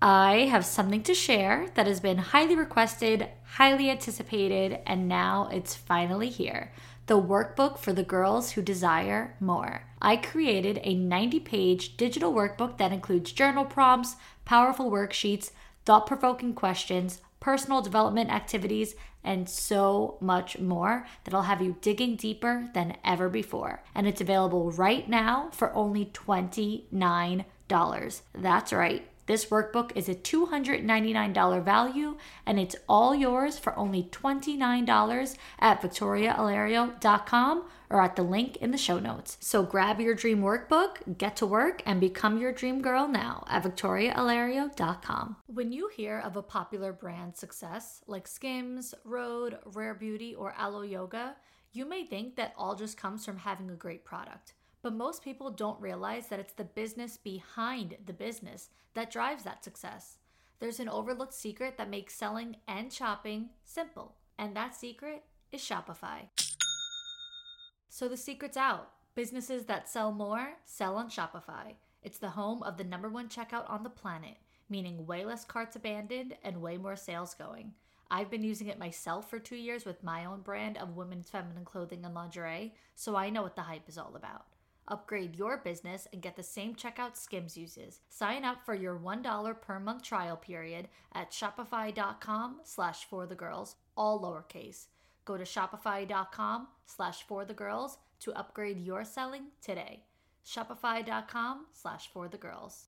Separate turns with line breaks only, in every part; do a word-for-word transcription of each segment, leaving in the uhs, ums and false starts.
I have something to share that has been highly requested, highly anticipated, and now it's finally here. The workbook for the girls who desire more. I created a ninety-page digital workbook that includes journal prompts, powerful worksheets, thought-provoking questions, personal development activities, and so much more that'll have you digging deeper than ever before. And it's available right now for only twenty-nine dollars. That's right. This workbook is a two hundred ninety-nine dollars value, and it's all yours for only twenty-nine dollars at victoria alario dot com or at the link in the show notes. So grab your dream workbook, get to work, and become your dream girl now at victoria alario dot com. When you hear of a popular brand success like Skims, Rhode, Rare Beauty, or Alo Yoga, you may think that all just comes from having a great product. But most people don't realize that it's the business behind the business that drives that success. There's an overlooked secret that makes selling and shopping simple, and that secret is Shopify. So the secret's out. Businesses that sell more sell on Shopify. It's the home of the number one checkout on the planet, meaning way less carts abandoned and way more sales going. I've been using it myself for two years with my own brand of women's feminine clothing and lingerie, so I know what the hype is all about. Upgrade your business and get the same checkout Skims uses. Sign up for your one dollar per month trial period at shopify.com slash for the girls, all lowercase. Go to shopify.com slash for the girls to upgrade your selling today. Shopify.com slash for the girls.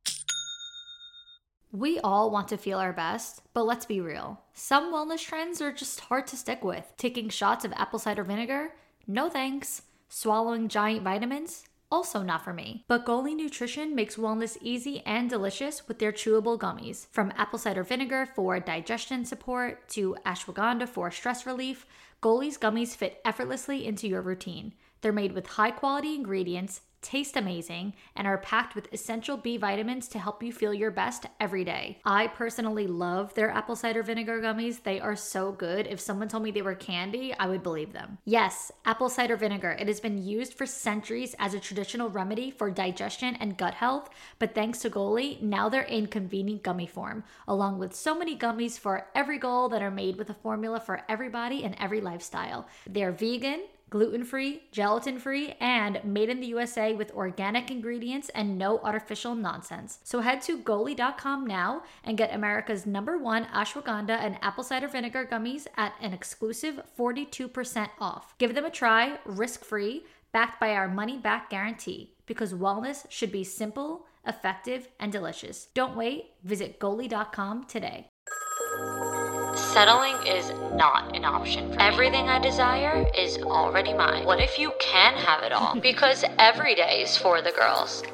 We all want to feel our best, but let's be real. Some wellness trends are just hard to stick with. Taking shots of apple cider vinegar? No thanks. Swallowing giant vitamins? Also not for me. But Goli Nutrition makes wellness easy and delicious with their chewable gummies. From apple cider vinegar for digestion support to ashwagandha for stress relief, Goli's gummies fit effortlessly into your routine. They're made with high quality ingredients, taste amazing, and are packed with essential B vitamins to help you feel your best every day. I personally love their apple cider vinegar gummies. They are so good. If someone told me they were candy, I would believe them. Yes, apple cider vinegar. It has been used for centuries as a traditional remedy for digestion and gut health, but thanks to Goli, now they're in convenient gummy form, along with so many gummies for every goal that are made with a formula for everybody and every lifestyle. They're vegan, gluten-free, gelatin-free, and made in the U S A with organic ingredients and no artificial nonsense. So head to Goli dot com now and get America's number one ashwagandha and apple cider vinegar gummies at an exclusive forty-two percent off. Give them a try, risk-free, backed by our money-back guarantee, because wellness should be simple, effective, and delicious. Don't wait. Visit Goli dot com today. Settling is not an option for me. Everything I desire is already mine. What if you can have it all? Because every day is for the girls.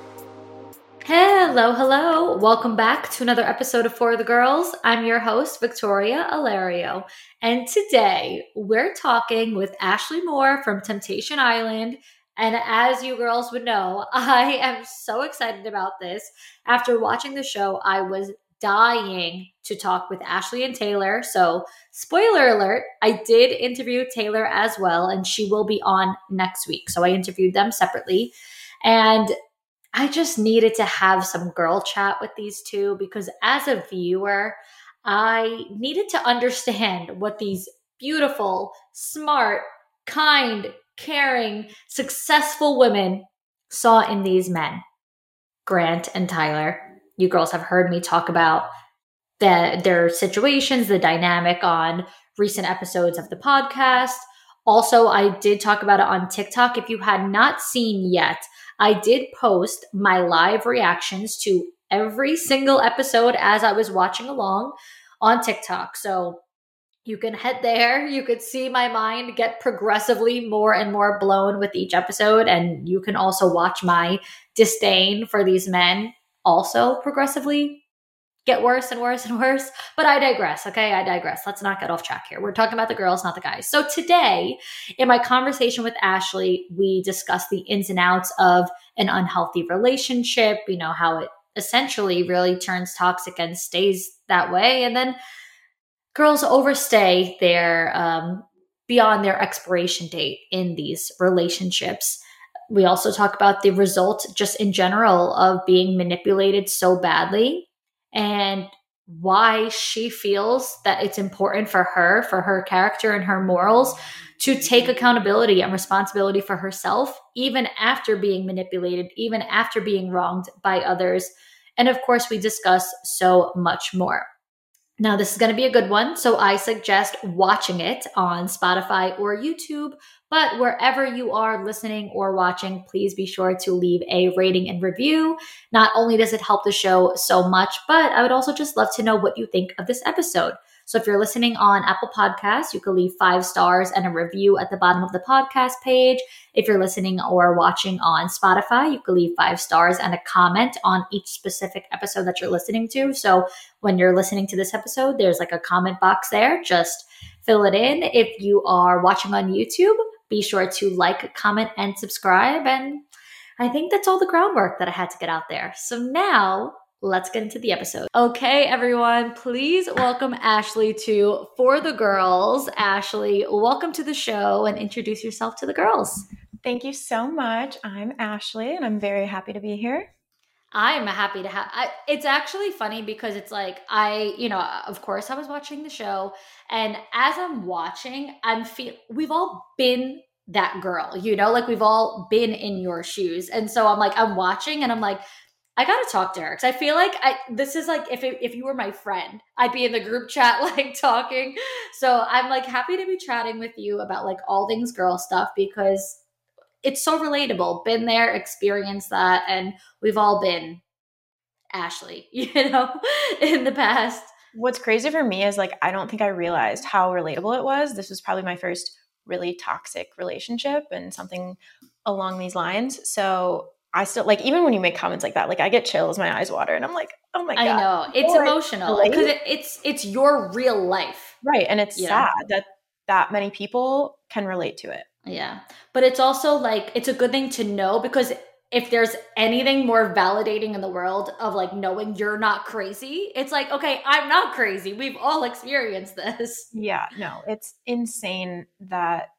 Hello, hello. Welcome back to another episode of For the Girls. I'm your host, Victoria Alario. And today we're talking with Ashley Moore from Temptation Island. And as you girls would know, I am so excited about this. After watching the show, I was dying to talk with Ashley and Taylor. So spoiler alert, I did interview Taylor as well, and she will be on next week. So I interviewed them separately. And I just needed to have some girl chat with these two because as a viewer, I needed to understand what these beautiful, smart, kind, caring, successful women saw in these men, Grant and Tyler. You girls have heard me talk about the, their situations, the dynamic on recent episodes of the podcast. Also, I did talk about it on TikTok. If you had not seen yet, I did post my live reactions to every single episode as I was watching along on TikTok. So you can head there. You could see my mind get progressively more and more blown with each episode. And you can also watch my disdain for these men also progressively get worse and worse and worse. But I digress, okay? I digress. Let's not get off track here. We're talking about the girls, not the guys. So today, in my conversation with Ashley, we discussed the ins and outs of an unhealthy relationship, you know, how it essentially really turns toxic and stays that way. And then girls overstay their um, beyond their expiration date in these relationships. We also talk about the result just in general of being manipulated so badly and why she feels that it's important for her, for her character and her morals, to take accountability and responsibility for herself, even after being manipulated, even after being wronged by others. And of course, we discuss so much more. Now, this is going to be a good one, so I suggest watching it on Spotify or YouTube. But wherever you are listening or watching, please be sure to leave a rating and review. Not only does it help the show so much, but I would also just love to know what you think of this episode. So if you're listening on Apple Podcasts, you can leave five stars and a review at the bottom of the podcast page. If you're listening or watching on Spotify, you can leave five stars and a comment on each specific episode that you're listening to. So when you're listening to this episode, there's like a comment box there. Just fill it in. If you are watching on YouTube, be sure to like, comment, and subscribe. And I think that's all the groundwork that I had to get out there. So now let's get into the episode. Okay, everyone, please welcome Ashley to For the Girls. Ashley, welcome to the show and introduce yourself to the girls.
Thank you so much. I'm Ashley and I'm very happy to be here.
I'm happy to have, I, it's actually funny because it's like, I, you know, of course I was watching the show, and as I'm watching, I'm feel, we've all been that girl, you know, like we've all been in your shoes. And so I'm like, I'm watching and I'm like, I got to talk to her. Cause I feel like I, this is like, if it, if you were my friend, I'd be in the group chat, like talking. So I'm like happy to be chatting with you about like all things girl stuff, because it's so relatable. Been there, experienced that. And we've all been Ashley, you know, in the past.
What's crazy for me is like, I don't think I realized how relatable it was. This was probably my first really toxic relationship and something along these lines. So I still like, even when you make comments like that, like I get chills, my eyes water, and I'm like, oh my God.
I know. It's oh, emotional because it, it's, it's your real life.
Right. And it's sad know? that that many people can relate to it.
Yeah. But it's also like, it's a good thing to know, because if there's anything more validating in the world of like knowing you're not crazy, it's like, okay, I'm not crazy. We've all experienced this.
Yeah, no, it's insane that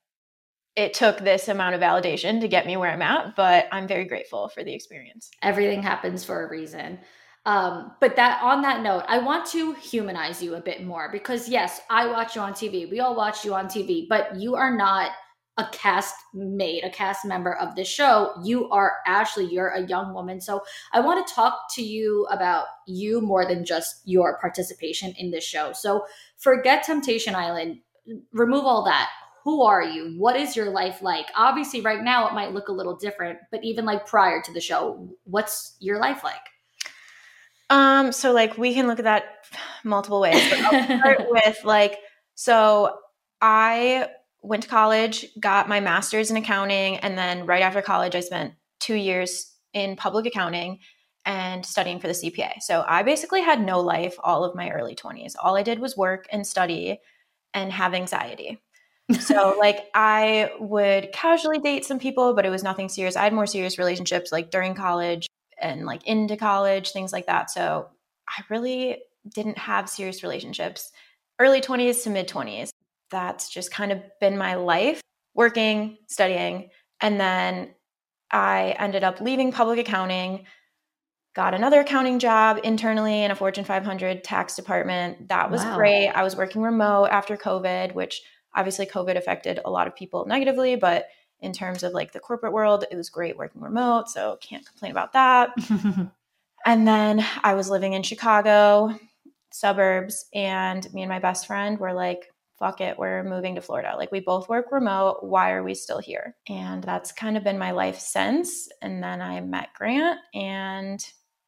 it took this amount of validation to get me where I'm at, but I'm very grateful for the experience.
Everything happens for a reason. Um, but that on that note, I want to humanize you a bit more, because yes, I watch you on T V. We all watch you on T V, but you are not a cast mate, a cast member of this show. You are Ashley, you're a young woman. So I want to talk to you about you more than just your participation in this show. So forget Temptation Island, remove all that. Who are you? What is your life like? Obviously right now it might look a little different, but even like prior to the show, what's your life like?
Um, so like we can look at that multiple ways, but I'll start with like, so I went to college, got my master's in accounting, and then right after college, I spent two years in public accounting and studying for the C P A. So I basically had no life all of my early twenties. All I did was work and study and have anxiety. So like I would casually date some people, but it was nothing serious. I had more serious relationships like during college and like into college, things like that. So I really didn't have serious relationships. Early twenties to mid twenties. That's just kind of been my life, working, studying. And then I ended up leaving public accounting, got another accounting job internally in a Fortune five hundred tax department. That was wow. great. I was working remote after COVID, which obviously COVID affected a lot of people negatively, but in terms of like the corporate world, it was great working remote. So can't complain about that. And then I was living in Chicago, suburbs, and me and my best friend were like, fuck it, we're moving to Florida. Like we both work remote. Why are we still here? And that's kind of been my life since. And then I met Grant, and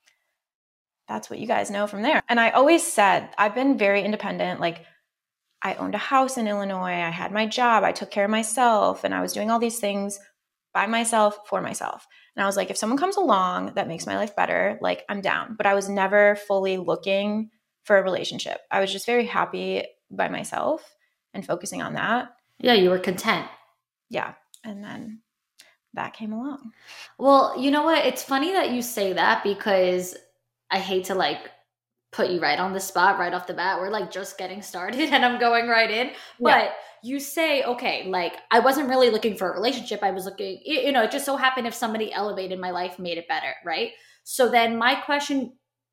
that's what you guys know from there. And I always said, I've been very independent. Like I owned a house in Illinois. I had my job. I took care of myself, and I was doing all these things by myself for myself. And I was like, if someone comes along that makes my life better, like I'm down. But I was never fully looking for a relationship. I was just very happy by myself and focusing on that.
Yeah, you were content.
Yeah. And then that came along.
Well, you know what? It's funny that you say that, because I hate to like put you right on the spot right off the bat. We're like just getting started and I'm going right in. But yeah. You say, okay, like I wasn't really looking for a relationship. I was looking, you know, it just so happened if somebody elevated my life, made it better, right? So then my question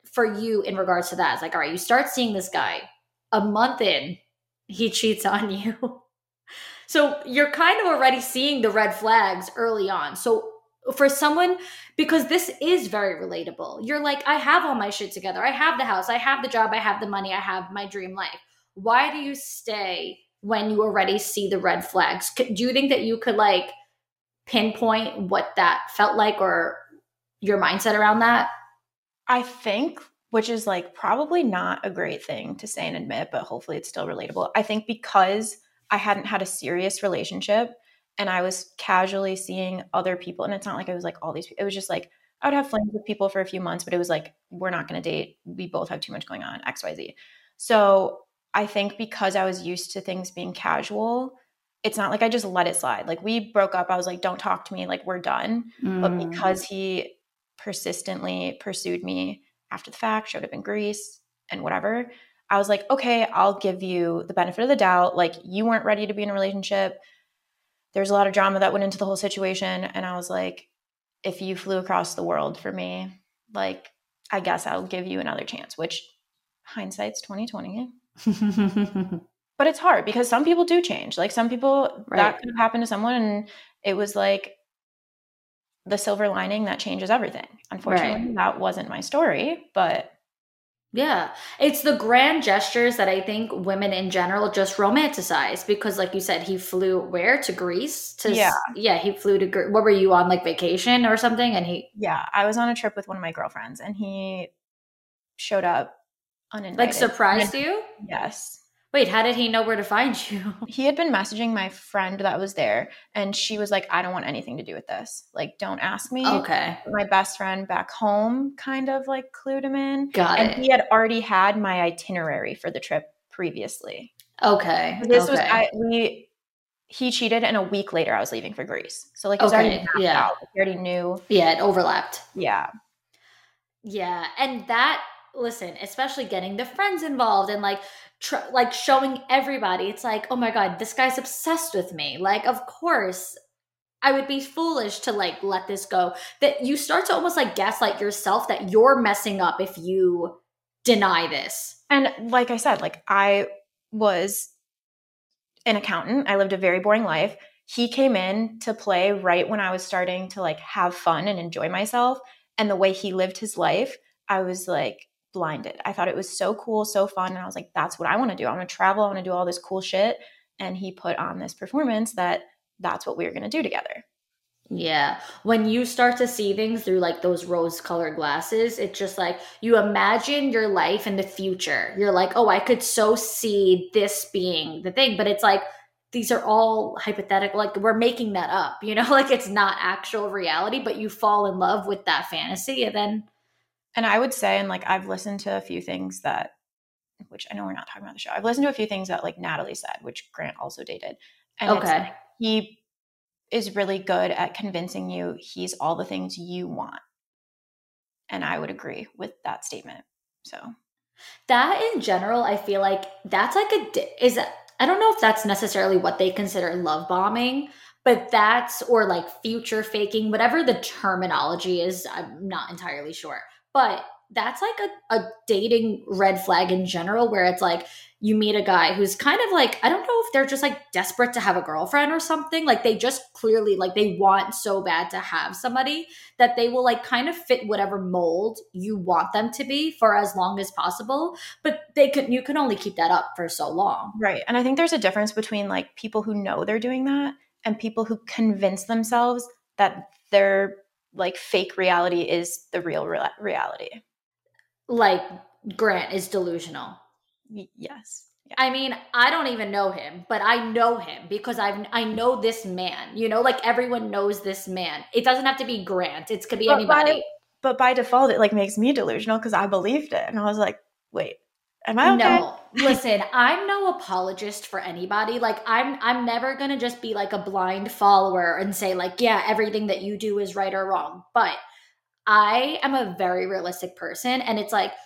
for you in regards to that? It's like, all right, you start seeing this guy a month in, he cheats on you. So you're kind of already seeing the red flags early on. So for someone, because this is very relatable, you're like, I have all my shit together. I have the house, I have the job, I have the money, I have my dream life. Why do you stay when you already see the red flags? Do you think that you could like pinpoint what that felt like or your mindset around that?
I think, which is like probably not a great thing to say and admit, but hopefully it's still relatable. I think because I hadn't had a serious relationship and I was casually seeing other people, and it's not like it was like all these people, it was just like I would have flings with people for a few months, but it was like, we're not going to date. We both have too much going on, X Y Z. So I think because I was used to things being casual, it's not like I just let it slide. Like we broke up. I was like, don't talk to me. Like we're done. Mm. But because he persistently pursued me after the fact, showed up in Greece and whatever, I was like, okay, I'll give you the benefit of the doubt. Like you weren't ready to be in a relationship. There's a lot of drama that went into the whole situation. And I was like, if you flew across the world for me, like, I guess I'll give you another chance, which hindsight's twenty twenty. But it's hard because some people do change. Like some people, right. That could have happened to someone and it was like the silver lining that changes everything. Unfortunately, right. That wasn't my story, but
yeah, it's the grand gestures that I think women in general just romanticize because like you said, he flew where? To Greece? To, yeah. Yeah, he flew to Greece. What were you on, like vacation or something? And he
Yeah, I was on a trip with one of my girlfriends and he showed up uninvited.
Like surprised and, you?
Yes.
Wait, how did he know where to find you?
He had been messaging my friend that was there and she was like, I don't want anything to do with this. Like, don't ask me.
Okay.
But my best friend back home kind of like clued him in.
Got
and
it.
And he had already had my itinerary for the trip previously.
Okay.
This
okay.
was, I, we, he cheated and a week later I was leaving for Greece. So like, it was
okay.
already mapped
yeah.
out. He already knew.
Yeah, it overlapped.
Yeah.
Yeah. And that, listen, especially getting the friends involved and like, Tr- like showing everybody, it's like, oh my God, this guy's obsessed with me. Like, of course, I would be foolish to like let this go. That you start to almost like gaslight yourself that you're messing up if you deny this.
And like I said, like I was an accountant. I lived a very boring life. He came in to play right when I was starting to like have fun and enjoy myself. And the way he lived his life, I was like, blinded. I thought it was so cool, so fun. And I was like, that's what I want to do. I want to travel. I want to do all this cool shit. And he put on this performance that that's what we were going to do together.
Yeah. When you start to see things through like those rose colored glasses, it's just like you imagine your life in the future. You're like, oh, I could so see this being the thing. But it's like, these are all hypothetical. Like we're making that up, you know, like it's not actual reality, but you fall in love with that fantasy and then
And I would say, and like I've listened to a few things that, which I know we're not talking about the show. I've listened to a few things that like Natalie said, which Grant also dated. And
okay.
It's like, he is really good at convincing you he's all the things you want. And I would agree with that statement. So
that in general, I feel like that's like a, is, I don't know if that's necessarily what they consider love bombing, but that's, or like future faking, whatever the terminology is, I'm not entirely sure. But that's like a, a dating red flag in general, where it's like you meet a guy who's kind of like, I don't know if they're just like desperate to have a girlfriend or something. Like they just clearly like they want so bad to have somebody that they will like kind of fit whatever mold you want them to be for as long as possible. But they can, you can only keep that up for so long.
Right. And I think there's a difference between like people who know they're doing that and people who convince themselves that their like fake reality is the real re- reality.
Like Grant is delusional.
Y- yes.
Yeah. I mean, I don't even know him, but I know him because I've I know this man. You know, like everyone knows this man. It doesn't have to be Grant. It could be
but
anybody.
By, but by default, it like makes me delusional because I believed it, and I was like, wait. Am I okay?
No, listen, I'm no apologist for anybody. Like I'm I'm never going to just be like a blind follower and say like, yeah, everything that you do is right or wrong. But I am a very realistic person, and it's like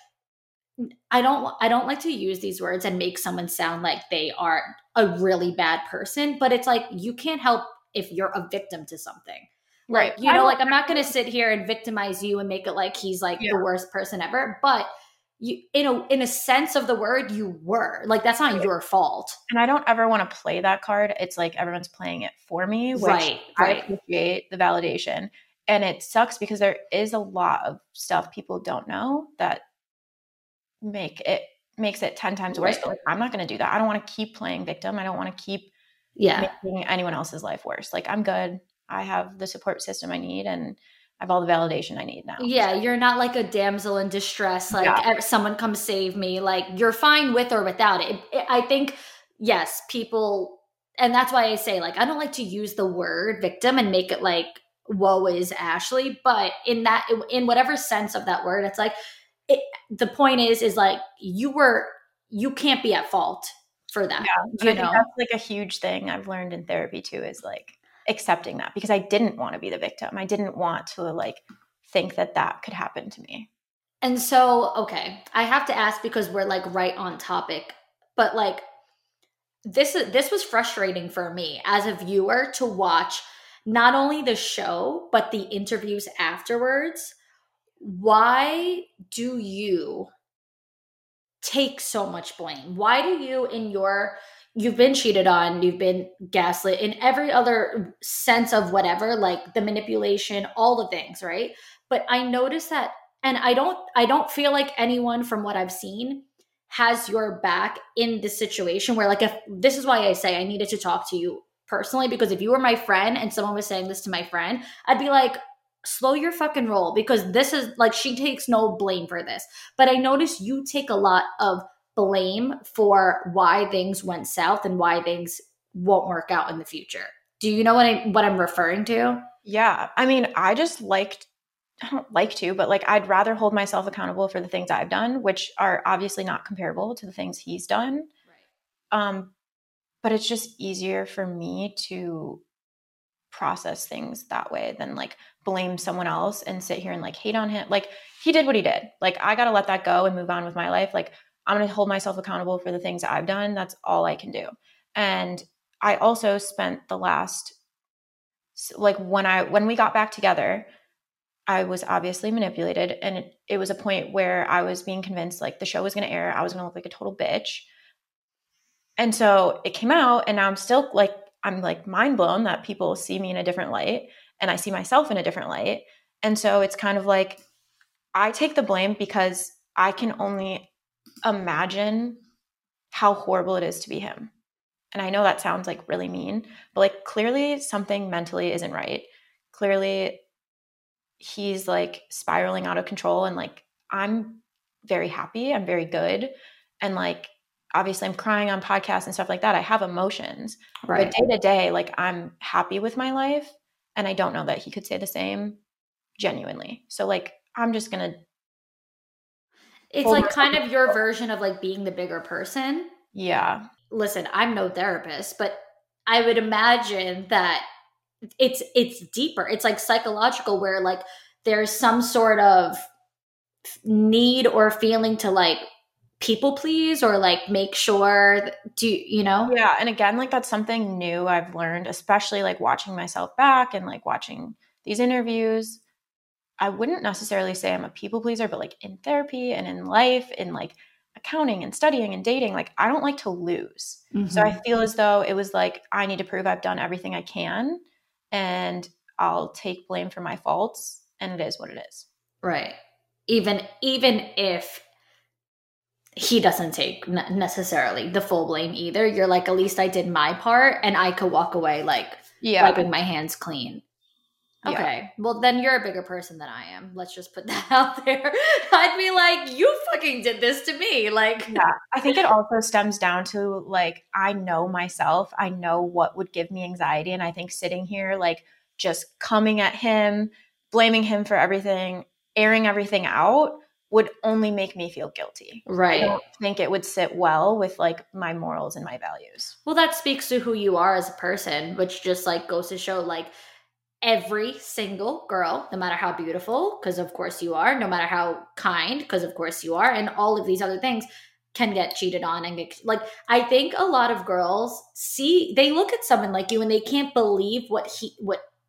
I don't I don't like to use these words and make someone sound like they are a really bad person, but it's like you can't help if you're a victim to something. Like,
Right.
you
I
know,
don't
like I'm not going to sit here and victimize you and make it like he's like
Yeah.
the worst person ever. But you, in a in a sense of the word, you were like that's not
Right.
your fault.
And I don't ever want to play that card. It's like everyone's playing it for me, which
Right,
I
right.
appreciate the validation. And it sucks because there is a lot of stuff people don't know that make it makes it ten times worse.
Right.
But like, I'm not going to do that. I don't want to keep playing victim. I don't want to keep
Yeah.
making anyone else's life worse. Like I'm good. I have the support system I need and I have all the validation I need now.
Yeah, you're not like a damsel in distress. Like
Yeah.
ev- someone come save me. Like you're fine with or without it. It- I think yes, people, and that's why I say like I don't like to use the word victim and make it like woe is Ashley. But in that, in whatever sense of that word, it's like it, the point is is like you were you can't be at fault for that.
Yeah. And
You
I think
know,
that's like a huge thing I've learned in therapy too, is like accepting that, because I didn't want to be the victim. I didn't want to like think that that could happen to me.
and so okay, I have to ask because we're like right on topic, but like this is this was frustrating for me as a viewer to watch not only the show but the interviews afterwards. Why do you take so much blame? Why do you in your you've been cheated on, you've been gaslit in every other sense of whatever, like the manipulation, all the things, right? But I notice that, and I don't I don't feel like anyone from what I've seen has your back in this situation where like if this is why I say I needed to talk to you personally, because if you were my friend and someone was saying this to my friend, I'd be like, slow your fucking roll, because this is like she takes no blame for this. But I notice you take a lot of blame for why things went south and why things won't work out in the future. Do you know what I what I'm referring to?
Yeah. I mean, I just liked I don't like to, but like I'd rather hold myself accountable for the things I've done, which are obviously not comparable to the things he's done.
Right.
Um, but it's just easier for me to process things that way than like blame someone else and sit here and like hate on him. Like he did what he did. Like I got to let that go and move on with my life. Like I'm going to hold myself accountable for the things I've done. That's all I can do. And I also spent the last, like when I, when we got back together, I was obviously manipulated. And it, it was a point where I was being convinced like the show was going to air. I was going to look like a total bitch. And so it came out and now I'm still like, I'm like mind blown that people see me in a different light and I see myself in a different light. And so it's kind of like, I take the blame because I can only imagine how horrible it is to be him. And I know that sounds like really mean, but like clearly something mentally isn't right. Clearly he's like spiraling out of control, and like I'm very happy, I'm very good, and like obviously I'm crying on podcasts and stuff like that. I have emotions,
Right.
but day to day, like I'm happy with my life, and I don't know that he could say the same genuinely. So like I'm just gonna
It's
hold
like
myself
kind of your version of like being the bigger person.
yeah.
Listen, I'm no therapist, but I would imagine that it's it's deeper. It's like psychological, where like there's some sort of need or feeling to like people please or like make sure that, do you, you know?
Yeah. And again, like that's something new I've learned, especially like watching myself back and like watching these interviews. I wouldn't necessarily say I'm a people pleaser, but like in therapy and in life, in like accounting and studying and dating, like I don't like to lose.
Mm-hmm.
So I feel as though it was like, I need to prove I've done everything I can and I'll take blame for my faults. And it is what it is.
Right. Even, even if he doesn't take necessarily the full blame either, you're like, at least I did my part and I could walk away like
yeah.
wiping my hands clean. Okay. Yeah. Well, then you're a bigger person than I am. Let's just put that out there. I'd be like, you fucking did this to me. Like,
yeah, I think it also stems down to like, I know myself. I know what would give me anxiety. And I think sitting here, like just coming at him, blaming him for everything, airing everything out would only make me feel guilty.
Right.
I don't think it would sit well with like my morals and my values.
Well, that speaks to who you are as a person, which just like goes to show like, every single girl, no matter how beautiful, because of course you are, no matter how kind, because of course you are, and all of these other things can get cheated on and get like, I think a lot of girls see, they look at someone like you and they can't believe what he, what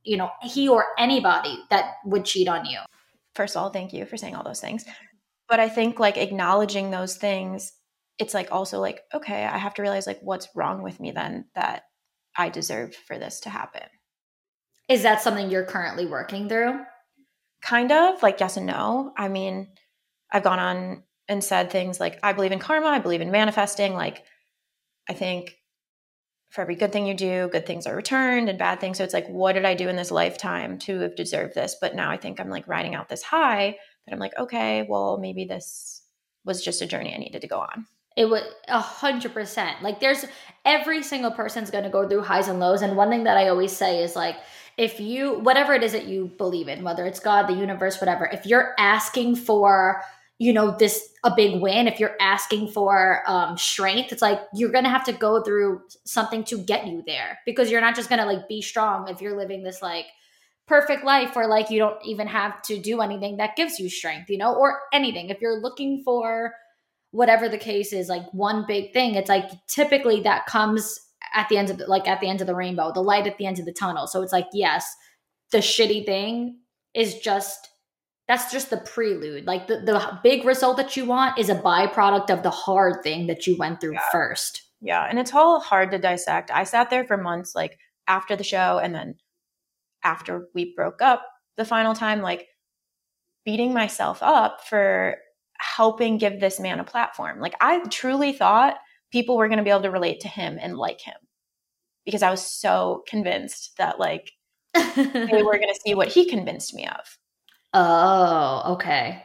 you know, he or anybody that would cheat on you.
First of all, thank you for saying all those things. But I think like acknowledging those things, it's like also like, okay, I have to realize like what's wrong with me then that I deserve for this to happen.
Is that something you're currently working through?
Kind of, like yes and no. I mean, I've gone on and said things like, I believe in karma, I believe in manifesting. Like, I think for every good thing you do, good things are returned and bad things. So it's like, what did I do in this lifetime to have deserved this? But now I think I'm like riding out this high that I'm like, okay, well, maybe this was just a journey I needed to go on.
It would a hundred percent. Like there's every single person's going to go through highs and lows. And one thing that I always say is like, if you, whatever it is that you believe in, whether it's God, the universe, whatever, if you're asking for, you know, this, a big win, if you're asking for um, strength, it's like, you're going to have to go through something to get you there, because you're not just going to like be strong if you're living this like perfect life where like you don't even have to do anything that gives you strength, you know, or anything. If you're looking for whatever the case is, like one big thing, it's like typically that comes at the end of the, like at the end of the rainbow, the light at the end of the tunnel. So it's like, yes, the shitty thing is just, that's just the prelude. Like the, the big result that you want is a byproduct of the hard thing that you went through
yeah.
first.
Yeah. And it's all hard to dissect. I sat there for months, like after the show and then after we broke up the final time, like beating myself up for helping give this man a platform. Like I truly thought people were going to be able to relate to him and like him, because I was so convinced that like they were going to see what he convinced me of.
Oh, okay.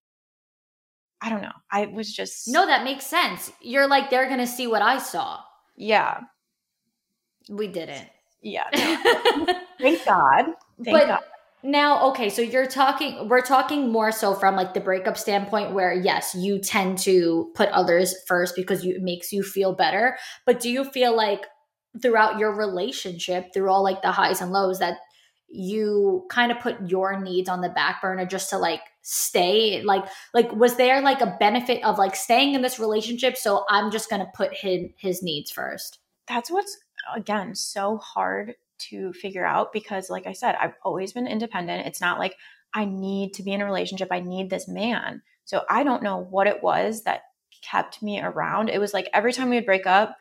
I don't know. I was just...
No, that makes sense. You're like, they're going to see what I saw.
Yeah.
We didn't.
Yeah. No. Thank God. Thank
but
God.
Now, okay, so you're talking, we're talking more so from like the breakup standpoint where yes, you tend to put others first because you, it makes you feel better. But do you feel like throughout your relationship, through all like the highs and lows, that you kind of put your needs on the back burner just to like stay? Like, like was there like a benefit of like staying in this relationship? So I'm just going to put his, his needs first.
That's what's, again, so hard to figure out, because like I said, I've always been independent. It's not like I need to be in a relationship. I need this man. So I don't know what it was that kept me around. It was like every time we would break up,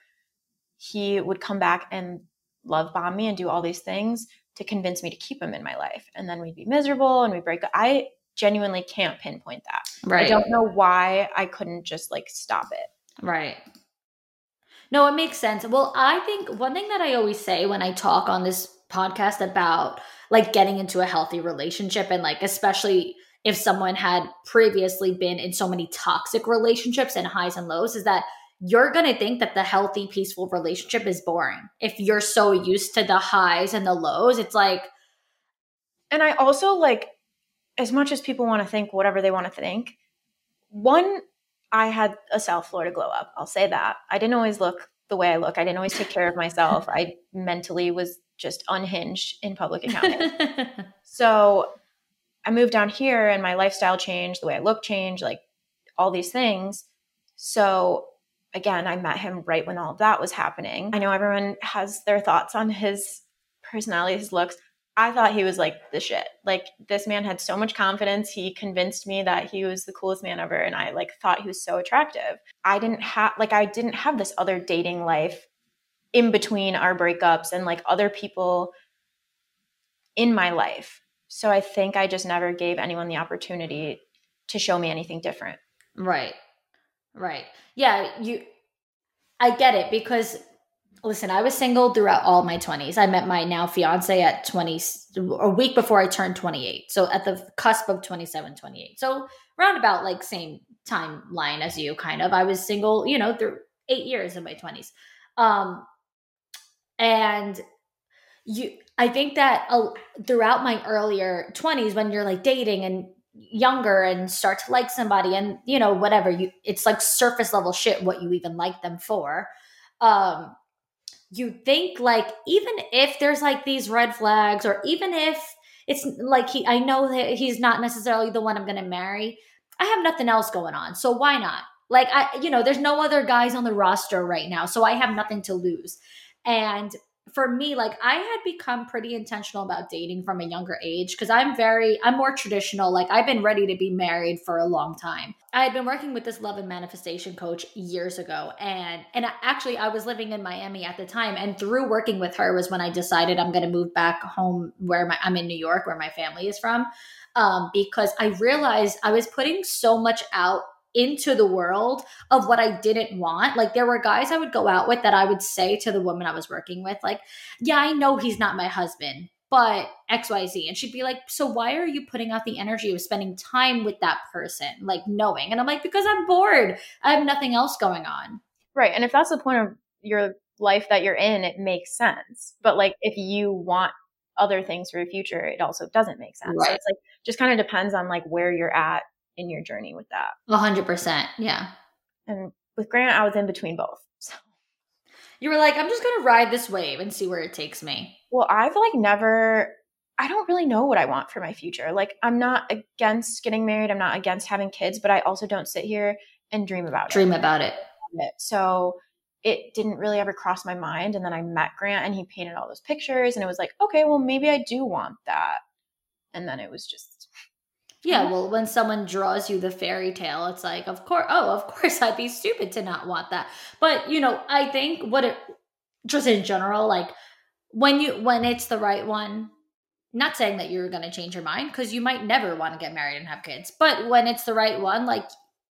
he would come back and love bomb me and do all these things to convince me to keep him in my life. And then we'd be miserable and we'd break up. I genuinely can't pinpoint that.
Right.
I don't know why I couldn't just like stop it.
Right. No, it makes sense. Well, I think one thing that I always say when I talk on this podcast about like getting into a healthy relationship, and like especially if someone had previously been in so many toxic relationships and highs and lows, is that you're going to think that the healthy, peaceful relationship is boring. If you're so used to the highs and the lows, it's like...
And I also like, as much as people want to think whatever they want to think, one, I had a South Florida glow up. I'll say that. I didn't always look the way I look. I didn't always take care of myself. I mentally was just unhinged in public accounting. So I moved down here and my lifestyle changed, the way I look changed, like all these things. So again, I met him right when all of that was happening. I know everyone has their thoughts on his personality, his looks. I thought he was like the shit. Like this man had so much confidence. He convinced me that he was the coolest man ever. And I like thought he was so attractive. I didn't have, like, I didn't have this other dating life in between our breakups and like other people in my life. So I think I just never gave anyone the opportunity to show me anything different.
Right. Right. Yeah. You, I get it, because listen, I was single throughout all my twenties. I met my now fiance at twenty, a week before I turned twenty-eight. So at the cusp of twenty-seven, twenty-eight. So round about like same timeline as you kind of. I was single, you know, through eight years in my twenties. Um, and you, I think that uh, throughout my earlier twenties, when you're like dating and younger and start to like somebody and, you know, whatever, you, it's like surface level shit what you even like them for. Um, you think like, even if there's like these red flags, or even if it's like he, I know that he's not necessarily the one I'm going to marry, I have nothing else going on. So why not? Like, I, you know, there's no other guys on the roster right now. So I have nothing to lose. And for me, like I had become pretty intentional about dating from a younger age because I'm very, I'm more traditional. Like I've been ready to be married for a long time. I had been working with this love and manifestation coach years ago. And, and actually I was living in Miami at the time. And through working with her was when I decided I'm going to move back home where my, I'm in New York, where my family is from. Um, because I realized I was putting so much out into the world of what I didn't want. Like there were guys I would go out with that I would say to the woman I was working with, like, yeah, I know he's not my husband, but X Y Z. And she'd be like, so why are you putting out the energy of spending time with that person? Like knowing. And I'm like, because I'm bored. I have nothing else going on.
Right. And if that's the point of your life that you're in, it makes sense. But like if you want other things for your future, it also doesn't make sense.
Right.
So it's like, just kind of depends on like where you're at in your journey with that.
A hundred percent. Yeah.
And with Grant, I was in between both. So
you were like, I'm just going to ride this wave and see where it takes me.
Well, I've like never, I don't really know what I want for my future. Like I'm not against getting married. I'm not against having kids, but I also don't sit here and dream about
dream
it.
Dream about it.
So it didn't really ever cross my mind. And then I met Grant and he painted all those pictures and it was like, okay, well, maybe I do want that. And then it was just,
yeah, well, when someone draws you the fairy tale, it's like, of course, oh, of course, I'd be stupid to not want that. But, you know, I think what it, just in general, like when you, when it's the right one, not saying that you're going to change your mind because you might never want to get married and have kids, but when it's the right one, like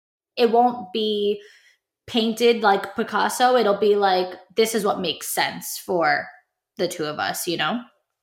it won't be painted like Picasso. It'll be like, this is what makes sense for the two of us, you know?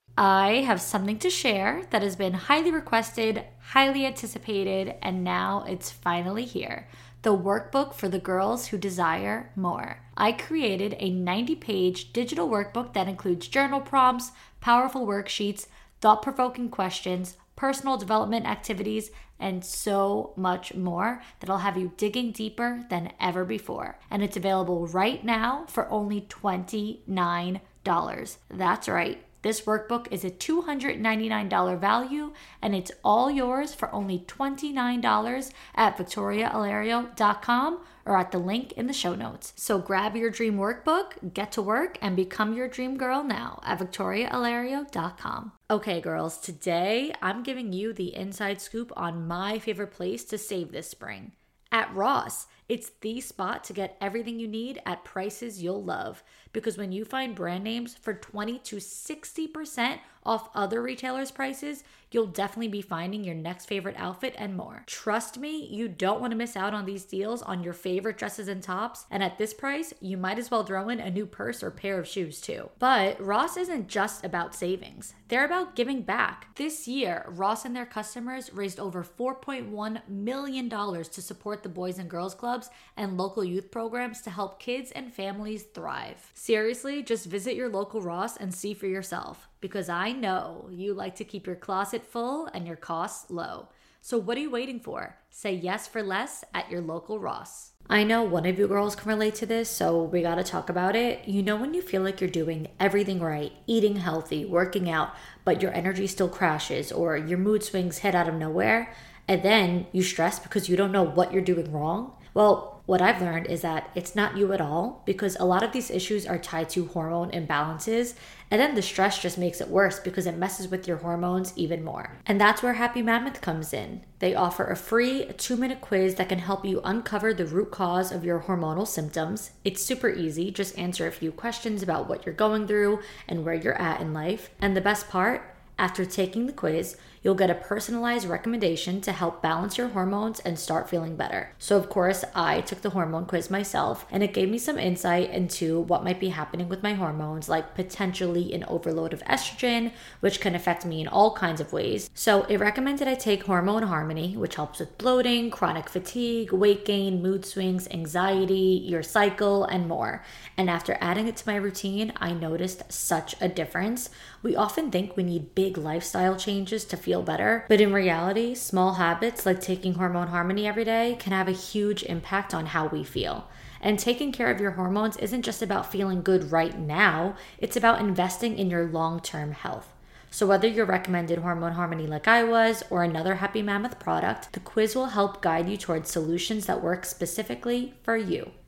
I have something to share that has been highly requested, highly anticipated, and now it's finally here. The workbook for the girls who desire more. I created a ninety-page digital workbook that includes journal prompts, powerful worksheets, thought-provoking questions, personal development activities, and so much more that'll have you digging deeper than ever before. And it's available right now for only twenty-nine dollars. That's right. This workbook is a two hundred ninety-nine dollars value, and it's all yours for only twenty-nine dollars at victoria alario dot com or at the link in the show notes. So grab your dream workbook, get to work, and become your dream girl now at victoria alario dot com. Okay, girls, today I'm giving you the inside scoop on my favorite place to save this spring. At Ross, it's the spot to get everything you need at prices you'll love. Because when you find brand names for twenty to sixty percent off other retailers' prices, you'll definitely be finding your next favorite outfit and more. Trust me, you don't want to miss out on these deals on your favorite dresses and tops. And at this price, you might as well throw in a new purse or pair of shoes too. But Ross isn't just about savings. They're about giving back. This year, Ross and their customers raised over four point one million dollars to support the Boys and Girls Clubs and local youth programs to help kids and families thrive. Seriously, just visit your local Ross and see for yourself, because I know you like to keep your closet full and your costs low. So what are you waiting for? Say yes for less at your local Ross. I know one of you girls can relate to this, so we gotta talk about it. You know when you feel like you're doing everything right, eating healthy, working out, but your energy still crashes or your mood swings hit out of nowhere, and then you stress because you don't know what you're doing wrong? Well, what I've learned is that it's not you at all, because a lot of these issues are tied to hormone imbalances, and then the stress just makes it worse because it messes with your hormones even more. And that's where Happy Mammoth comes in. They offer a free two-minute quiz that can help you uncover the root cause of your hormonal symptoms. It's super easy. Just answer a few questions about what you're going through and where you're at in life. And the best part, after taking the quiz, you'll get a personalized recommendation to help balance your hormones and start feeling better. So of course, I took the hormone quiz myself, and it gave me some insight into what might be happening with my hormones, like potentially an overload of estrogen, which can affect me in all kinds of ways. So it recommended I take Hormone Harmony, which helps with bloating, chronic fatigue, weight gain, mood swings, anxiety, your cycle, and more. And after adding it to my routine, I noticed such a difference. We often think we need big lifestyle changes to feel better, but in reality, small habits like taking Hormone Harmony every day can have a huge impact on how we feel. And taking care of your hormones isn't just about feeling good right now, it's about investing in your long-term health. So whether you're recommended Hormone Harmony like I was, or another Happy Mammoth product, the quiz will help guide you towards solutions that work specifically for you.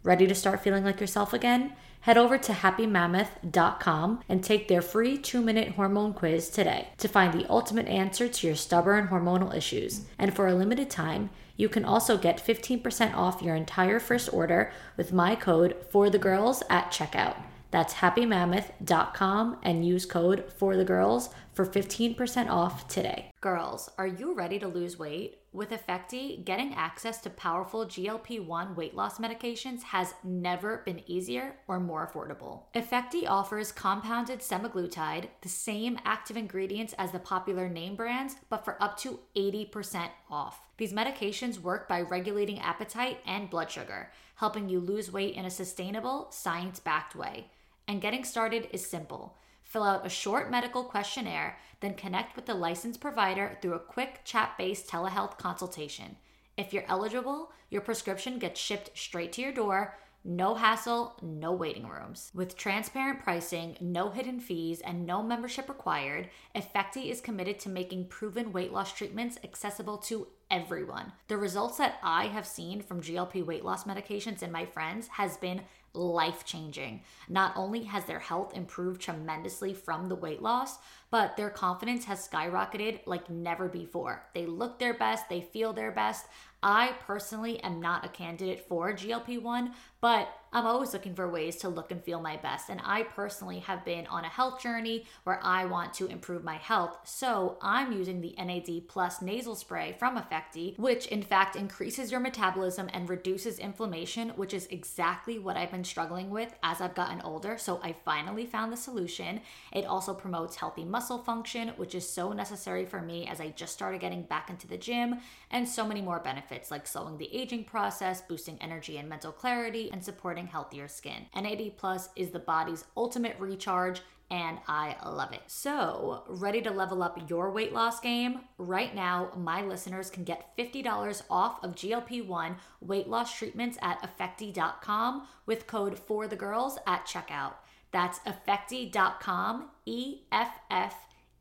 Ready to start feeling like yourself again? Head over to happy mammoth dot com and take their free two-minute hormone quiz today to find the ultimate answer to your stubborn hormonal issues. And for a limited time, you can also get fifteen percent off your entire first order with my code FORTHEGIRLS at checkout. That's happy mammoth dot com and use code FORTHEGIRLS for fifteen percent off today. Girls, are you ready to lose weight? With Effecti, getting access to powerful G L P one weight loss medications has never been easier or more affordable. Effecti offers compounded semaglutide, the same active ingredients as the popular name brands, but for up to eighty percent off. These medications work by regulating appetite and blood sugar, helping you lose weight in a sustainable, science-backed way. And getting started is simple. Fill out a short medical questionnaire, then connect with the licensed provider through a quick chat-based telehealth consultation. If you're eligible, your prescription gets shipped straight to your door. No hassle, no waiting rooms. With transparent pricing, no hidden fees, and no membership required, Effecti is committed to making proven weight loss treatments accessible to everyone. The results that I have seen from G L P weight loss medications in my friends has been life-changing. Not only has their health improved tremendously from the weight loss, but their confidence has skyrocketed like never before. They look their best, they feel their best. I personally am not a candidate for G L P one, but I'm always looking for ways to look and feel my best. And I personally have been on a health journey where I want to improve my health. So I'm using the N A D Plus nasal spray from Effecti, which in fact increases your metabolism and reduces inflammation, which is exactly what I've been struggling with as I've gotten older. So I finally found the solution. It also promotes healthy muscle function, which is so necessary for me as I just started getting back into the gym, and so many more benefits like slowing the aging process, boosting energy and mental clarity, and supporting healthier skin. N A D Plus is the body's ultimate recharge, and I love it. So, ready to level up your weight loss game? Right now, my listeners can get fifty dollars off of G L P one weight loss treatments at effecti dot com with code FORTHEGIRLS at checkout. That's effecti dot com, E F F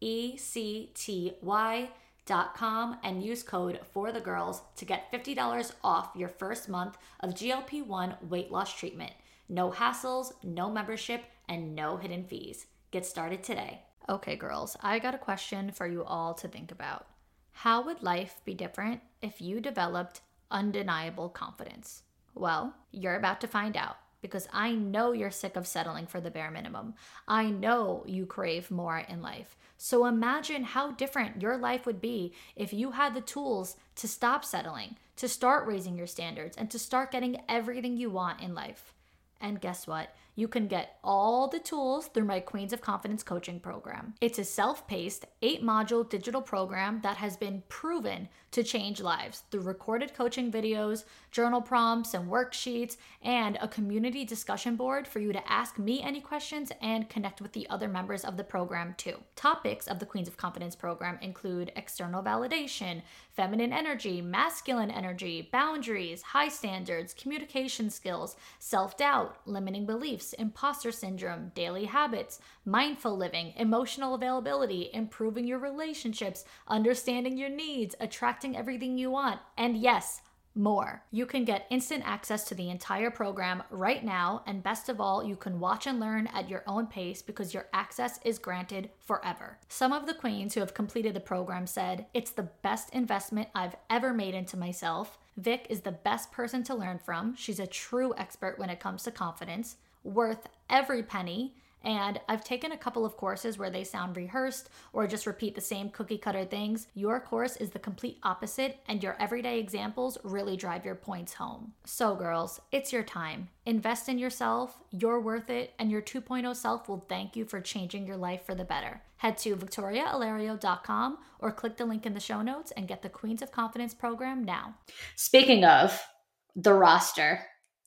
E C T Y dot com, and use code FORTHEGIRLS to get fifty dollars off your first month of G L P one weight loss treatment. No hassles, no membership, and no hidden fees. Get started today. Okay, girls, I got a question for you all to think about. How would life be different if you developed undeniable confidence? Well, you're about to find out, because I know you're sick of settling for the bare minimum. I know you crave more in life. So imagine how different your life would be if you had the tools to stop settling, to start raising your standards, and to start getting everything you want in life. And guess what? You can get all the tools through my Queens of Confidence coaching program. It's a self-paced, eight-module digital program that has been proven to change lives through recorded coaching videos, journal prompts and worksheets, and a community discussion board for you to ask me any questions and connect with the other members of the program too. Topics of the Queens of Confidence program include external validation, feminine energy, masculine energy, boundaries, high standards, communication skills, self-doubt, limiting beliefs, imposter syndrome, daily habits, mindful living, emotional availability, improving your relationships, understanding your needs, attracting everything you want, and yes, more. You can get instant access to the entire program right now, and best of all, you can watch and learn at your own pace because your access is granted forever. Some of the queens who have completed the program said, "It's the best investment I've ever made into myself. Vic is the best person to learn from. She's a true expert when it comes to confidence, worth every penny. And I've taken a couple of courses where they sound rehearsed or just repeat the same cookie cutter things. Your course is the complete opposite, and your everyday examples really drive your points home." So girls, it's your time. Invest in yourself, you're worth it, and your two point oh self will thank you for changing your life for the better. Head to victoria alario dot com or click the link in the show notes and get the Queens of Confidence program now. Speaking of the roster,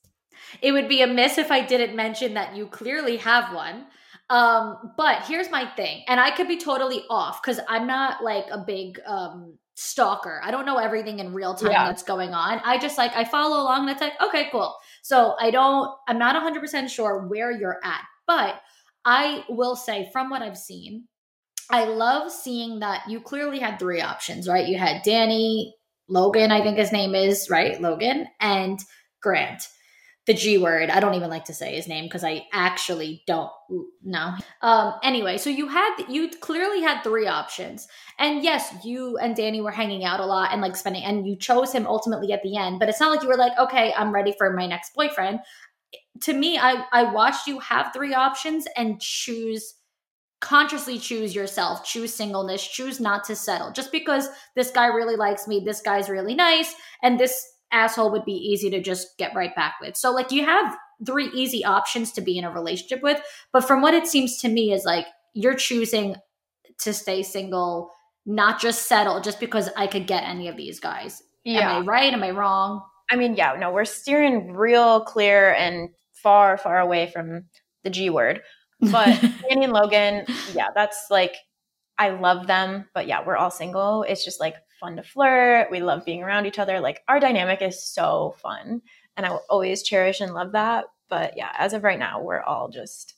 it would be amiss if I didn't mention that you clearly have one. Um, but here's my thing, and I could be totally off because I'm not like a big um, stalker. I don't know everything in real time yeah. that's going on. I just like, I follow along and it's like, okay, cool. So I don't, I'm not one hundred percent sure where you're at, but I will say from what I've seen, I love seeing that you clearly had three options, right? You had Danny, Logan, I think his name is, right? Logan, and Grant. the G word. I don't even like to say his name because I actually don't know. Um, anyway, so you had, you clearly had three options. And yes, you and Danny were hanging out a lot and like spending, and you chose him ultimately at the end, but it's not like you were like, okay, I'm ready for my next boyfriend. To me, I, I watched you have three options and choose, consciously choose yourself, choose singleness, choose not to settle. Just because this guy really likes me, this guy's really nice, and this asshole would be easy to just get right back with. So like you have three easy options to be in a relationship with, but from what it seems to me is like you're choosing to stay single, not just settle just because I could get any of these guys. Yeah. Am I right? Am I wrong?
I mean, yeah, no, we're steering real clear and far, far away from the G word. But Danny and Logan, yeah, that's like, I love them, but yeah, we're all single. It's just like fun to flirt. We love being around each other. Like our dynamic is so fun, and I will always cherish and love that. But yeah, as of right now, we're all just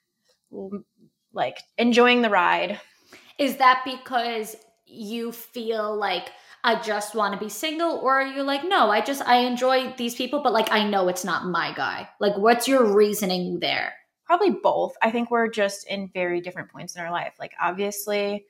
like enjoying the ride.
Is that because you feel like I just want to be single, or are you like, no, I just, I enjoy these people, but like, I know it's not my guy? Like, what's your reasoning there?
Probably both. I think we're just in very different points in our life. Like, obviously,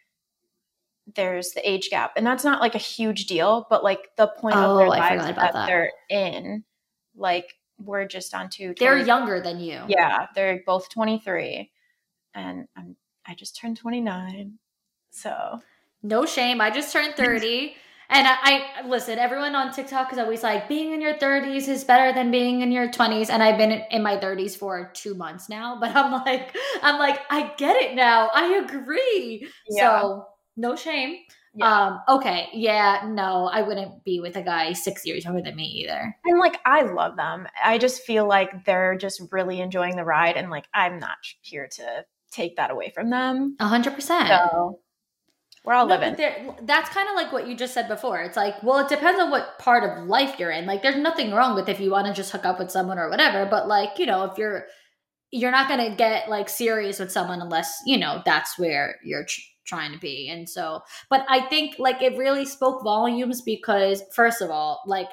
there's the age gap, and that's not like a huge deal, but like the point oh, of their lives that, that they're in, like we're just on to.
They're younger than you.
Yeah, they're both twenty-three, and I'm I just turned twenty-nine, so
no shame. I just turned thirty. And I, I listen, everyone on TikTok is always like, being in your thirties is better than being in your twenties. And I've been in, in my thirties for two months now, but I'm like, I'm like, I get it now. I agree. Yeah. So no shame. Yeah. Um, okay. Yeah, no, I wouldn't be with a guy six years younger than me either.
And like, I love them. I just feel like they're just really enjoying the ride. And like, I'm not here to take that away from them.
A hundred percent.
So we're all
no,
living.
That's kind of like what you just said before. It's like, well, it depends on what part of life you're in. Like, there's nothing wrong with if you want to just hook up with someone or whatever. But like, you know, if you're, you're not going to get like serious with someone unless, you know, that's where you're ch- trying to be. And so, but I think like it really spoke volumes because first of all, like,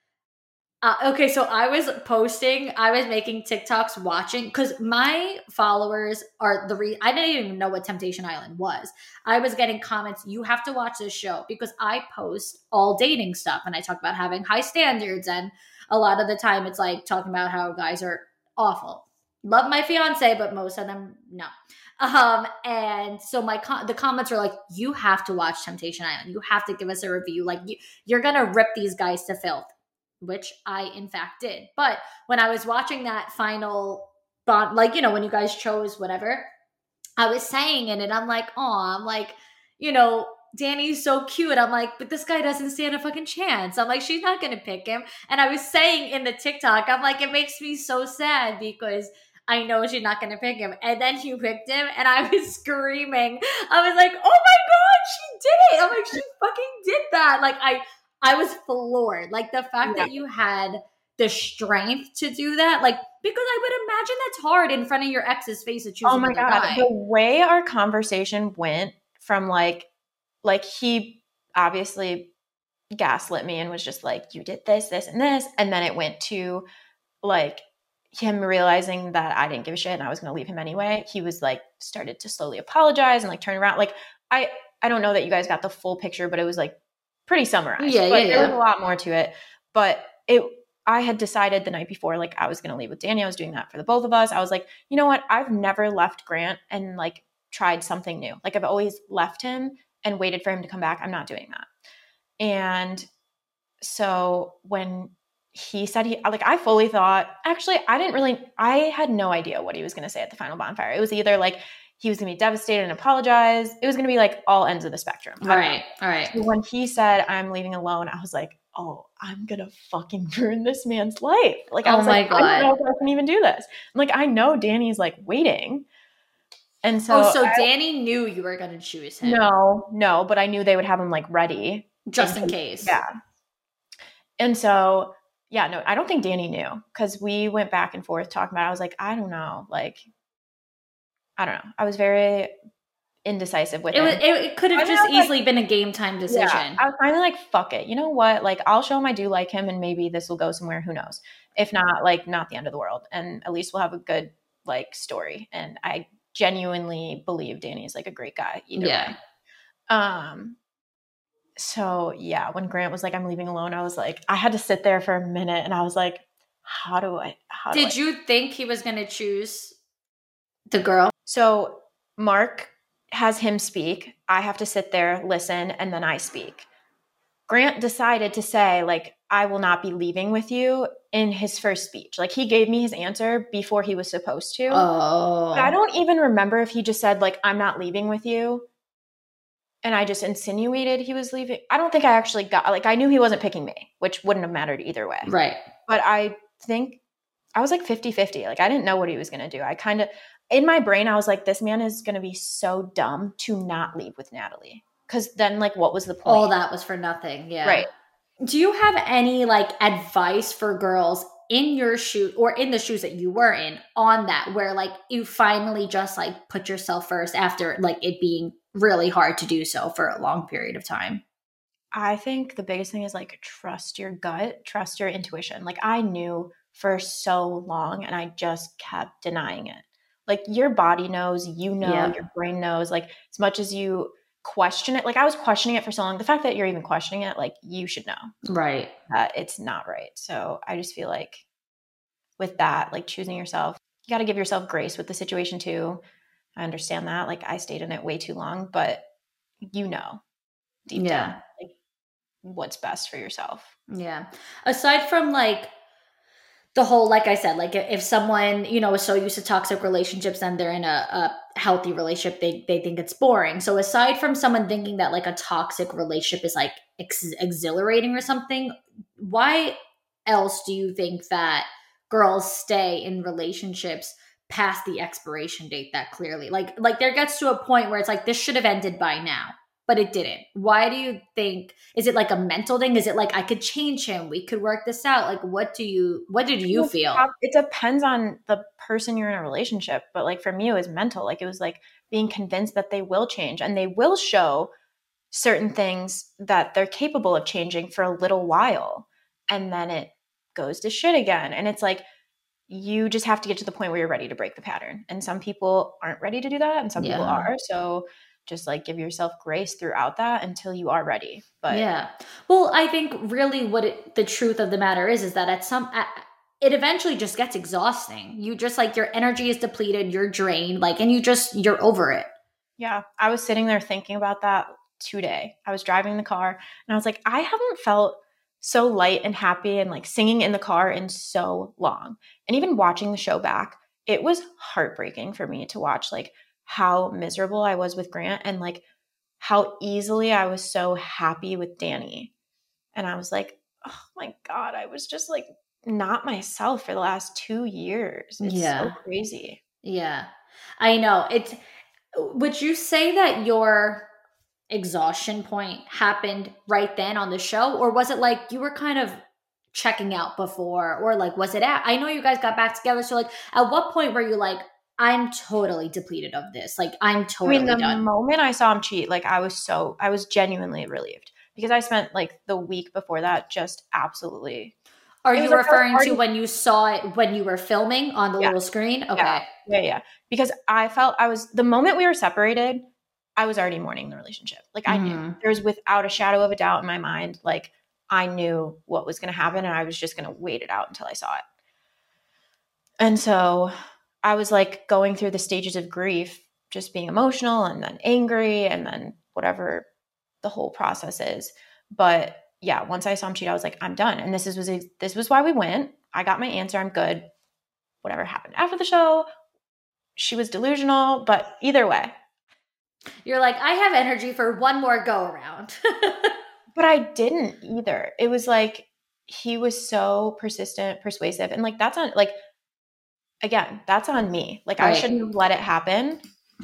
Uh, okay, so I was posting, I was making TikToks watching, because my followers are the re- I didn't even know what Temptation Island was. I was getting comments, you have to watch this show, because I post all dating stuff, and I talk about having high standards, and a lot of the time it's like talking about how guys are awful. Love my fiance, but most of them, no. Um, and so my com- the comments are like, you have to watch Temptation Island. You have to give us a review. Like, you, you're going to rip these guys to filth. Which I in fact did. But when I was watching that final bond, like, you know, when you guys chose whatever, I was saying in it, I'm like, oh, I'm like, you know, Danny's so cute. I'm like, but this guy doesn't stand a fucking chance. I'm like, she's not going to pick him. And I was saying in the TikTok, I'm like, it makes me so sad because I know she's not going to pick him. And then she picked him and I was screaming. I was like, oh my God, she did it. I'm like, she fucking did that. Like, I, I was floored. Like the fact yeah. that you had the strength to do that, like, because I would imagine that's hard in front of your ex's face to choose.
Oh my God. Guy. The way our conversation went from like, like he obviously gaslit me and was just like, you did this, this, and this. And then it went to like him realizing that I didn't give a shit and I was going to leave him anyway. He was like, started to slowly apologize and like turn around. Like, I, I don't know that you guys got the full picture, but it was like, pretty summarized.
Yeah,
but
yeah,
there
yeah.
was a lot more to it. But it I had decided the night before, like I was gonna leave with Danny. I was doing that for the both of us. I was like, you know what? I've never left Grant and like tried something new. Like I've always left him and waited for him to come back. I'm not doing that. And so when he said he like I fully thought, actually, I didn't really I had no idea what he was gonna say at the final bonfire. It was either like he was going to be devastated and apologize. It was going to be like all ends of the spectrum.
All right. All right.
So when he said, I'm leaving alone, I was like, oh, I'm going to fucking ruin this man's life. Like, I
oh
was
my
like,
God.
I don't know if I can even do this. I'm like, I know Danny's like waiting. And so.
Oh, so
I,
Danny knew you were going to choose him.
No, no, but I knew they would have him like ready.
Just in, in case.
case. Yeah. And so, yeah, no, I don't think Danny knew because we went back and forth talking about it. I was like, I don't know. Like, I don't know. I was very indecisive with
it. Was,
him.
it, it could have
I
just
was, like,
easily been a game time decision.
Yeah, I was finally like, fuck it. You know what? Like, I'll show him I do like him and maybe this will go somewhere. Who knows? If not, like, not the end of the world. And at least we'll have a good, like, story. And I genuinely believe Danny's, like, a great guy either
Yeah.
way. Um, so, yeah, when Grant was like, I'm leaving alone, I was like, I had to sit there for a minute. And I was like, how do I? How do
Did
I?
you think he was going to choose the girl?
So, Mark has him speak. I have to sit there, listen, and then I speak. Grant decided to say, like, I will not be leaving with you in his first speech. Like, he gave me his answer before he was supposed to.
Oh.
But I don't even remember if he just said, like, I'm not leaving with you. And I just insinuated he was leaving. I don't think I actually got, like, I knew he wasn't picking me, which wouldn't have mattered either way.
Right.
But I think I was like fifty-fifty. Like, I didn't know what he was going to do. I kind of, in my brain, I was like, this man is going to be so dumb to not leave with Natalie. Because then, like, what was the point?
All that was for nothing. Yeah.
Right.
Do you have any, like, advice for girls in your shoe or in the shoes that you were in on that, where, like, you finally just, like, put yourself first after, like, it being really hard to do so for a long period of time?
I think the biggest thing is, like, trust your gut, trust your intuition. Like, I knew for so long and I just kept denying it. Like, your body knows, you know,
Yeah.
your brain knows, like, as much as you question it. Like, I was questioning it for so long. The fact that you're even questioning it, like, you should know
Right.
that it's not right. So I just feel like with that, like, choosing yourself, you got to give yourself grace with the situation too. I understand that. Like, I stayed in it way too long, but you know, deep
Yeah.
down, like, what's best for yourself.
Yeah. Aside from, like, the whole, like I said, like, if someone, you know, is so used to toxic relationships and they're in a, a healthy relationship, they, they think it's boring. So aside from someone thinking that, like, a toxic relationship is, like, ex- exhilarating or something, why else do you think that girls stay in relationships past the expiration date that clearly, like, like there gets to a point where it's like, this should have ended by now, but it didn't? Why do you think? Is it like a mental thing? Is it like, I could change him, we could work this out? Like, what do you, what did you feel?
It depends on the person you're in a relationship. But, like, for me, it was mental. Like, it was like being convinced that they will change and they will show certain things that they're capable of changing for a little while. And then it goes to shit again. And it's like, you just have to get to the point where you're ready to break the pattern. And some people aren't ready to do that. And some
Yeah.
people are. So just, like, give yourself grace throughout that until you are ready. But
yeah. Well, I think really what it, the truth of the matter is, is that at some, at, it eventually just gets exhausting. You just, like, your energy is depleted, you're drained, like, and you just, you're over it.
Yeah. I was sitting there thinking about that today. I was driving the car and I was like, I haven't felt so light and happy and, like, singing in the car in so long. And even watching the show back, it was heartbreaking for me to watch, like, how miserable I was with Grant and, like, how easily I was so happy with Danny. And I was like, oh my God, I was just, like, not myself for the last two years. It's
Yeah.
so crazy.
Yeah. I know. It's, would you say that your exhaustion point happened right then on the show, or was it like you were kind of checking out before, or, like, was it at, I know you guys got back together, so, like, at what point were you like, I'm totally depleted of this, like, I'm totally
I mean, the
done?
moment I saw him cheat, like, I was so, I was genuinely relieved because I spent, like, the week before that just absolutely.
Are
It
you
was like I was
referring
already-
to when you saw it when you were filming on the
Yeah.
little screen? Okay.
Yeah. Yeah, yeah. Because I felt I was, the moment we were separated, I was already mourning the relationship. Like, I knew.
Mhm.
There was without a shadow of a doubt in my mind, like, I knew what was going to happen and I was just going to wait it out until I saw it. And so I was, like, going through the stages of grief, just being emotional and then angry and then whatever the whole process is. But yeah, once I saw him cheat, I was like, I'm done. And this is was this was why we went. I got my answer. I'm good. Whatever happened after the show, she was delusional, but either way.
You're like, I have energy for one more go around.
But I didn't either. It was like, he was so persistent, persuasive. And, like, that's on, like, again, that's on me. Like,
Right.
I shouldn't have let it happen.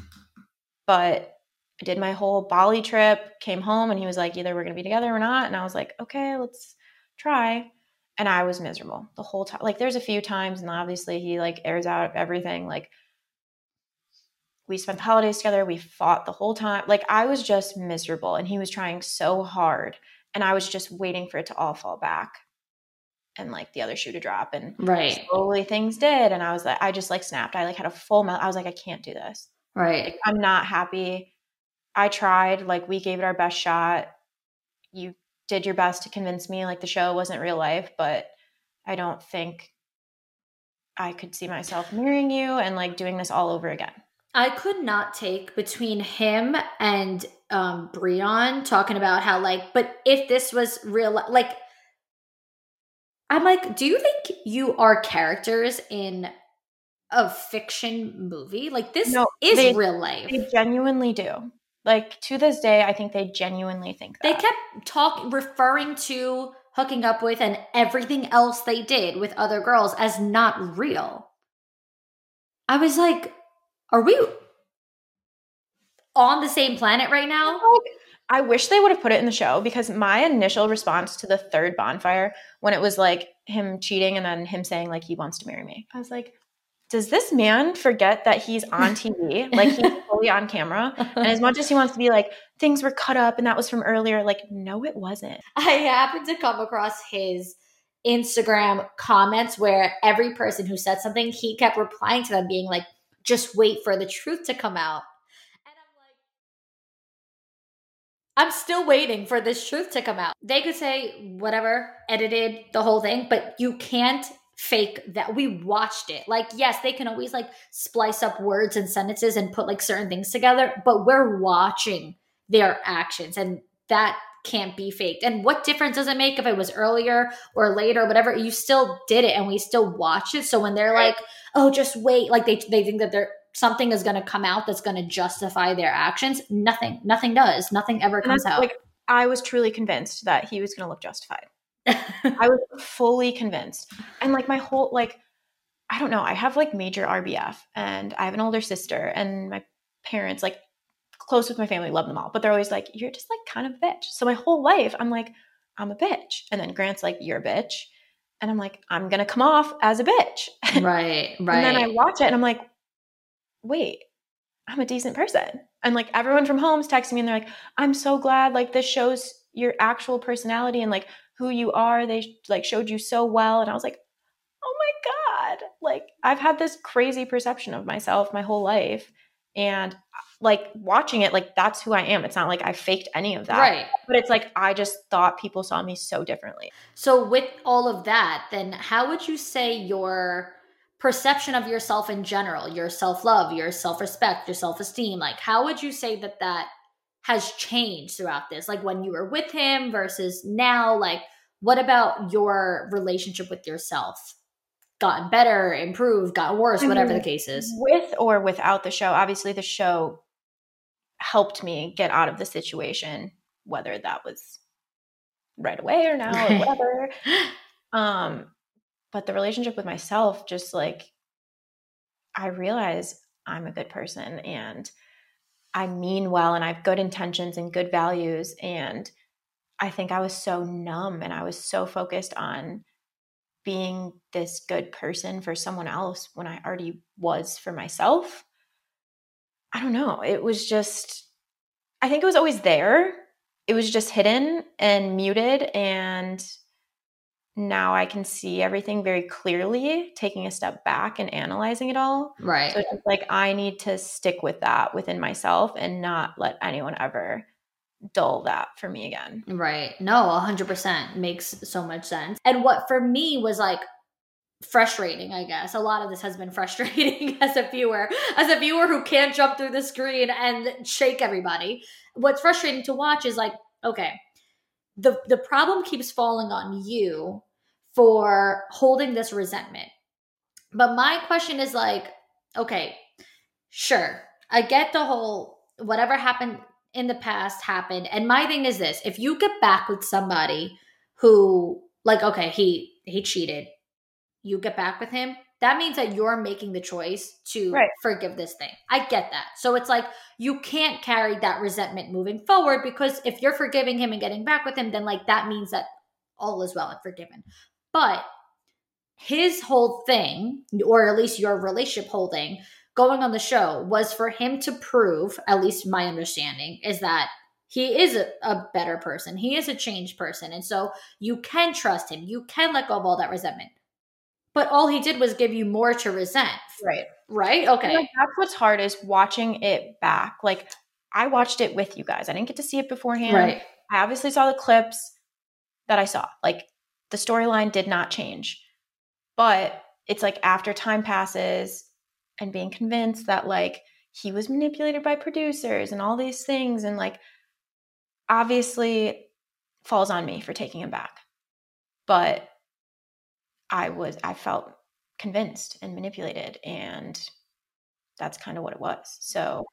But I did my whole Bali trip, came home, and he was like, either we're going to be together or not. And I was like, okay, let's try. And I was miserable the whole time. Like, there's a few times, and obviously he, like, airs out everything. Like, we spent the holidays together. We fought the whole time. Like I was just miserable and he was trying so hard and I was just waiting for it to all fall back and like the other shoe to drop. And
right.
slowly things did. And I was like, I just like snapped. I like had a full melt. I was like, I can't do this.
Right.
Like, I'm not happy. I tried, like we gave it our best shot. You did your best to convince me like the show wasn't real life, but I don't think I could see myself marrying you and like doing this all over again.
I could not take between him and um, Breon talking about how like, but if this was real, like, I'm like, do you think you are characters in a fiction movie? Like this no, is
they,
real life.
They genuinely do. Like to this day, I think they genuinely think that.
They kept talking, referring to hooking up with and everything else they did with other girls as not real. I was like, are we on the same planet right now?
I wish they would have put it in the show because my initial response to the third bonfire when it was like him cheating and then him saying like he wants to marry me, I was like, does this man forget that he's on T V? Like he's fully on camera. And as much as he wants to be like, things were cut up and that was from earlier, like, no, it wasn't.
I happened to come across his Instagram comments where every person who said something, he kept replying to them being like, just wait for the truth to come out. And I'm like, I'm still waiting for this truth to come out. They could say whatever, edited the whole thing, but you can't fake that. We watched it. Like, yes, they can always like splice up words and sentences and put like certain things together, but we're watching their actions and that can't be faked. And what difference does it make if it was earlier or later, whatever? You still did it and we still watch it. So when they're like, oh, just wait, like they they think that they're something is going to come out that's going to justify their actions. Nothing, nothing does. Nothing ever comes out.
Like, I was truly convinced that he was going to look justified. I was fully convinced. And like my whole, like, I don't know, I have like major R B F and I have an older sister and my parents, like close with my family, love them all, but they're always like, you're just like kind of a bitch. So my whole life I'm like, I'm a bitch. And then Grant's like, you're a bitch. And I'm like, I'm going to come off as a bitch.
Right, right.
And then I watch it and I'm like, wait, I'm a decent person. And like everyone from home's texting me and they're like, I'm so glad like this shows your actual personality and like who you are. They like showed you so well. And I was like, oh my God, like I've had this crazy perception of myself my whole life. And like watching it, like that's who I am. It's not like I faked any of that.
Right.
But it's like I just thought people saw me so differently.
So with all of that, then how would you say your perception of yourself in general, your self-love, your self-respect, your self-esteem, like how would you say that that has changed throughout this? Like when you were with him versus now, like what about your relationship with yourself? Gotten better, improved, got worse, whatever I mean, the case is.
With or without the show, obviously the show helped me get out of the situation, whether that was right away or now or whatever. Um, but the relationship with myself, just like, I realize I'm a good person and I mean well and I have good intentions and good values. And I think I was so numb and I was so focused on being this good person for someone else when I already was for myself. I don't know. It was just, I think it was always there. It was just hidden and muted. And now I can see everything very clearly, taking a step back and analyzing it all.
Right.
So it's just like, I need to stick with that within myself and not let anyone ever dull that for me again.
Right. No, one hundred percent makes so much sense. And what for me was like frustrating, I guess. A lot of this has been frustrating as a viewer, as a viewer who can't jump through the screen and shake everybody. What's frustrating to watch is like, okay, the the problem keeps falling on you for holding this resentment. But my question is like, okay, sure, I get the whole whatever happened in the past happened. And my thing is this, if you get back with somebody who like, okay, he, he cheated, you get back with him, that means that you're making the choice to right. forgive this thing. I get that. So it's like, you can't carry that resentment moving forward because if you're forgiving him and getting back with him, then like that means that all is well and forgiven. But his whole thing, or at least your relationship holding, going on the show was for him to prove, at least my understanding, is that he is a, a better person. He is a changed person. And so you can trust him. You can let go of all that resentment. But all he did was give you more to resent.
Right.
Right? Okay.
Like, that's what's hard is watching it back. Like, I watched it with you guys. I didn't get to see it beforehand.
Right.
I obviously saw the clips that I saw. Like, the storyline did not change. But it's like after time passes and being convinced that like he was manipulated by producers and all these things, and like obviously falls on me for taking him back. But I was, I felt convinced and manipulated, and that's kind of what it was. So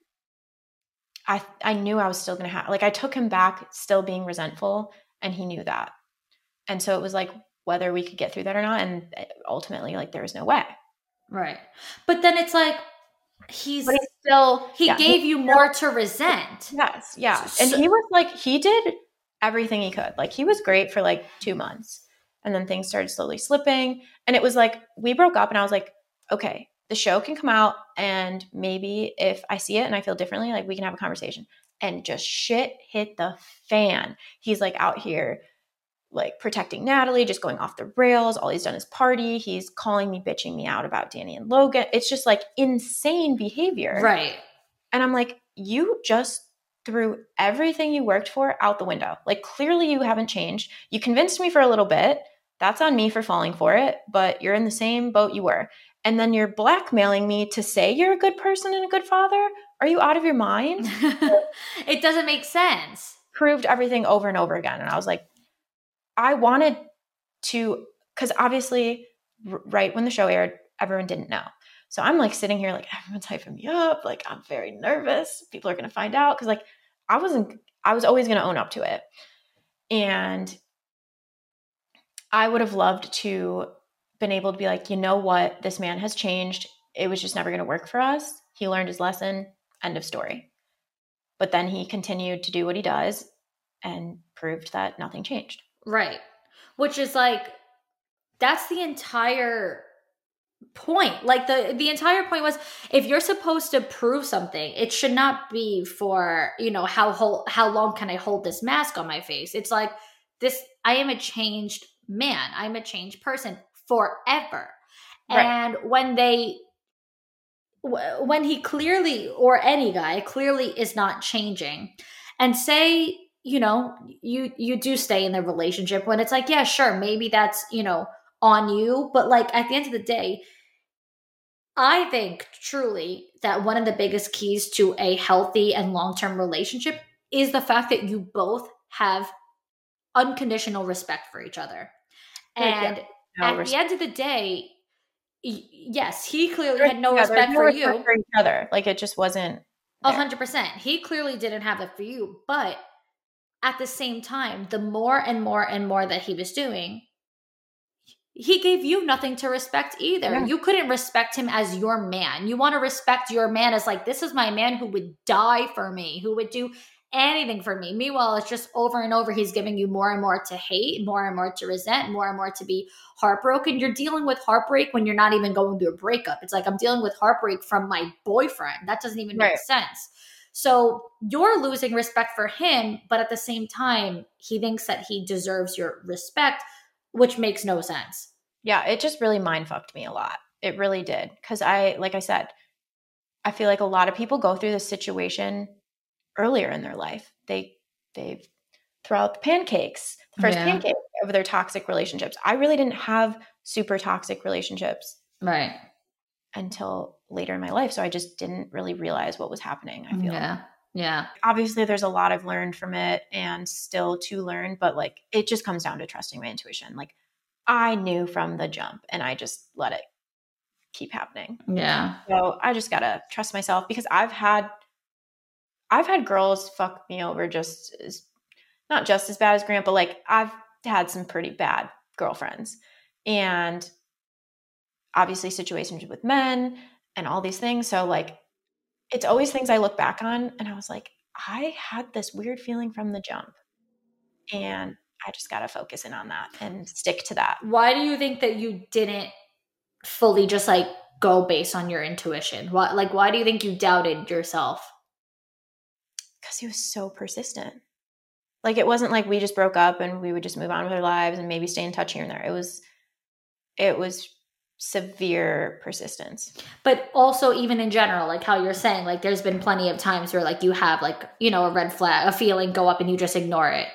I, I knew I was still going to have, like, I took him back still being resentful, and he knew that. And so it was like whether we could get through that or not. And ultimately, like, there was no way.
Right. But then it's like, he's,
but he's still,
he
yeah,
gave you
still,
more to resent.
Yes. Yeah.
So,
and he was like, he did everything he could. Like, he was great for like two months. And then things started slowly slipping. And it was like, we broke up and I was like, okay, the show can come out. And maybe if I see it and I feel differently, like we can have a conversation. And just shit hit the fan. He's like out here, like protecting Natalie, just going off the rails. All he's done is party. He's calling me, bitching me out about Danny and Logan. It's just like insane behavior.
Right.
And I'm like, you just threw everything you worked for out the window. Like, clearly you haven't changed. You convinced me for a little bit. That's on me for falling for it, but you're in the same boat you were. And then you're blackmailing me to say you're a good person and a good father? Are you out of your mind?
It doesn't make sense.
Proved everything over and over again. And I was like, I wanted to, because obviously r- right when the show aired, everyone didn't know. So I'm like sitting here, like, everyone's hyping me up. Like, I'm very nervous. People are going to find out. Cause like, I wasn't, I was always going to own up to it. And I would have loved to been able to be like, you know what? This man has changed. It was just never going to work for us. He learned his lesson. End of story. But then he continued to do what he does and proved that nothing changed.
Right. Which is like, that's the entire point. Like the the entire point was, if you're supposed to prove something, it should not be for, you know, how whole, how long can I hold this mask on my face? It's like, this, I am a changed man. I'm a changed person forever. Right. And when they, when he clearly, or any guy clearly is not changing, and say, you know, you you do stay in the relationship, when it's like, yeah, sure, maybe that's, you know, on you, but like at the end of the day, I think truly that one of the biggest keys to a healthy and long-term relationship is the fact that you both have unconditional respect for each other. And yeah, no at respect. The end of the day, yes, he clearly had no yeah, respect, no for, respect you.
for each other. Like, it just wasn't
a hundred percent. He clearly didn't have it for you, but at the same time, the more and more and more that he was doing, he gave you nothing to respect either. Yeah. You couldn't respect him as your man. You want to respect your man as like, this is my man who would die for me, who would do anything for me. Meanwhile, it's just over and over, he's giving you more and more to hate, more and more to resent, more and more to be heartbroken. You're dealing with heartbreak when you're not even going through a breakup. It's like, I'm dealing with heartbreak from my boyfriend. That doesn't even make right. sense. So you're losing respect for him, but at the same time, he thinks that he deserves your respect, which makes no sense.
Yeah, it just really mind fucked me a lot. It really did. Because I, like I said, I feel like a lot of people go through this situation earlier in their life. They, they throw out the pancakes, the first yeah. pancake of their toxic relationships. I really didn't have super toxic relationships.
Right.
Until later in my life. So I just didn't really realize what was happening, I feel.
Yeah. Yeah.
Obviously, there's a lot I've learned from it and still to learn, but like, it just comes down to trusting my intuition. Like, I knew from the jump and I just let it keep happening.
Yeah.
So I just got to trust myself, because I've had, I've had girls fuck me over just as, not just as bad as Grant, but like I've had some pretty bad girlfriends, and obviously situations with men and all these things. So like, it's always things I look back on and I was like, I had this weird feeling from the jump, and I just got to focus in on that and stick to that.
Why do you think that you didn't fully just like go based on your intuition? What, like, why do you think you doubted yourself?
Because he was so persistent. Like, it wasn't like we just broke up and we would just move on with our lives and maybe stay in touch here and there. It was, it was severe persistence.
But also even in general, like how you're saying, like there's been plenty of times where like you have like, you know, a red flag, a feeling go up and you just ignore it.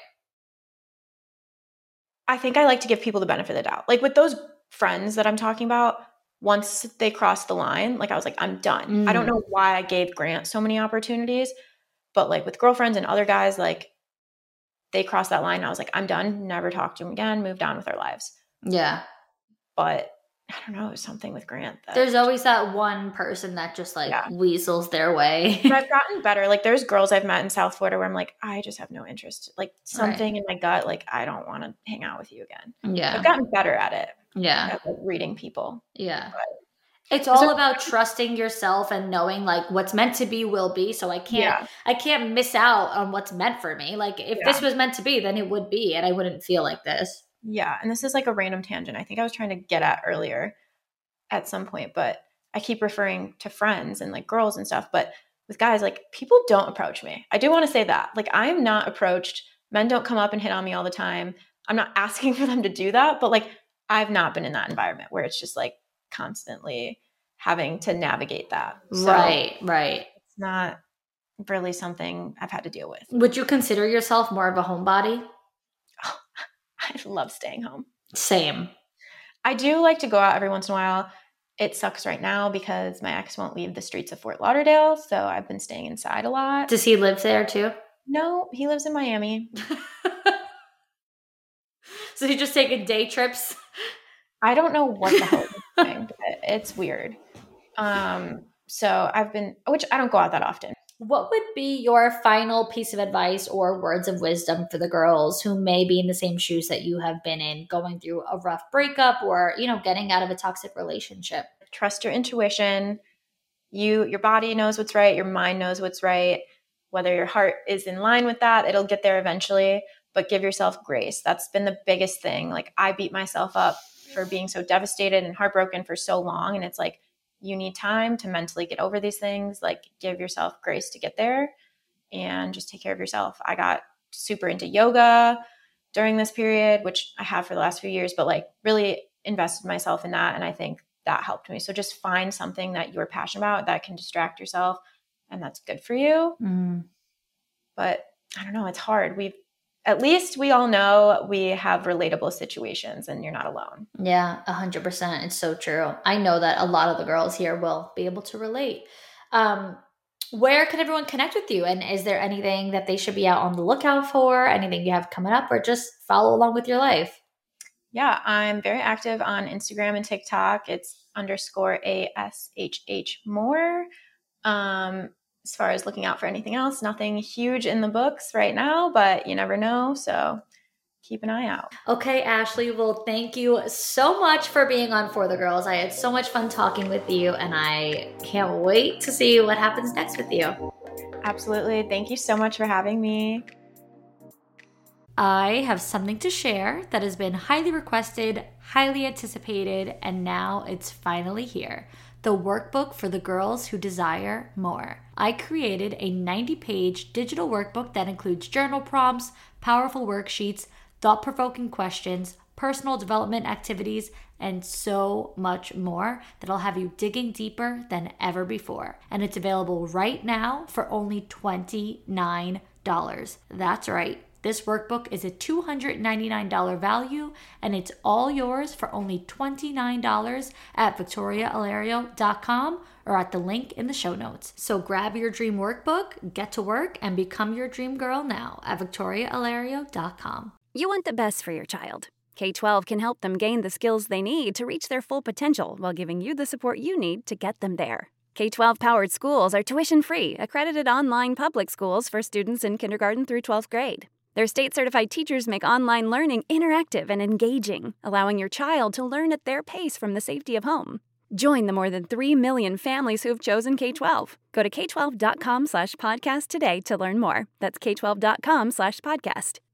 I think I like to give people the benefit of the doubt. Like with those friends that I'm talking about, once they crossed the line, like I was like, I'm done. Mm. I don't know why I gave Grant so many opportunities, but like with girlfriends and other guys, like they crossed that line. And I was like, I'm done. Never talk to him again. Moved on with our lives.
Yeah.
But I don't know. It was something with Grant. That
there's always that one person that just like yeah. weasels their way.
But I've gotten better. Like there's girls I've met in South Florida where I'm like, I just have no interest. Like something right. in my gut, like I don't want to hang out with you again.
Yeah.
I've gotten better at it.
Yeah.
At, like, reading people.
Yeah. But it's all about trusting yourself and knowing like what's meant to be will be. So I can't, yeah. I can't miss out on what's meant for me. Like if yeah. this was meant to be, then it would be, and I wouldn't feel like this.
Yeah. And this is like a random tangent. I think I was trying to get at earlier at some point, but I keep referring to friends and like girls and stuff. But with guys, like people don't approach me. I do want to say that. Like I am not approached. Men don't come up and hit on me all the time. I'm not asking for them to do that, but like I've not been in that environment where it's just like constantly having to navigate that.
So right, right.
It's not really something I've had to deal with.
Would you consider yourself more of a homebody?
Oh, I love staying home.
Same.
I do like to go out every once in a while. It sucks right now because my ex won't leave the streets of Fort Lauderdale, so I've been staying inside a lot.
Does he live there too?
No, he lives in Miami.
So you just taking day trips?
I don't know what the hell he's doing, but it's weird. Um, so I've been, which I don't go out that often.
What would be your final piece of advice or words of wisdom for the girls who may be in the same shoes that you have been in, going through a rough breakup or, you know, getting out of a toxic relationship?
Trust your intuition. You, your body knows what's right. Your mind knows what's right. Whether your heart is in line with that, it'll get there eventually, but give yourself grace. That's been the biggest thing. Like I beat myself up for being so devastated and heartbroken for so long. And it's like, you need time to mentally get over these things. Like give yourself grace to get there and just take care of yourself. I got super into yoga during this period, which I have for the last few years, but like really invested myself in that. And I think that helped me. So just find something that you're passionate about that can distract yourself and that's good for you.
Mm.
But I don't know. It's hard. We've, at least we all know we have relatable situations and you're not alone.
Yeah, a hundred percent. It's so true. I know that a lot of the girls here will be able to relate. Um, where can everyone connect with you? And is there anything that they should be out on the lookout for? Anything you have coming up, or just follow along with your life?
Yeah, I'm very active on Instagram and TikTok. It's underscore A S H H more. Um, As far as looking out for anything else, nothing huge in the books right now, but you never know. So keep an eye out.
Okay, Ashley. Well, thank you so much for being on For the Girls. I had so much fun talking with you, and I can't wait to see what happens next with you.
Absolutely. Thank you so much for having me.
I have something to share that has been highly requested, highly anticipated, and now it's finally here. The workbook for the girls who desire more. I created a ninety-page digital workbook that includes journal prompts, powerful worksheets, thought-provoking questions, personal development activities, and so much more that'll have you digging deeper than ever before. And it's available right now for only twenty-nine dollars. That's right. This workbook is a two hundred ninety-nine dollars value, and it's all yours for only twenty-nine dollars at victoria alario dot com or at the link in the show notes. So grab your dream workbook, get to work, and become your dream girl now at victoria alario dot com.
You want the best for your child. K twelve can help them gain the skills they need to reach their full potential while giving you the support you need to get them there. K twelve-powered schools are tuition-free, accredited online public schools for students in kindergarten through twelfth grade. Their state-certified teachers make online learning interactive and engaging, allowing your child to learn at their pace from the safety of home. Join the more than three million families who have chosen K twelve. Go to k twelve dot com slash podcast today to learn more. That's k twelve dot com slash podcast.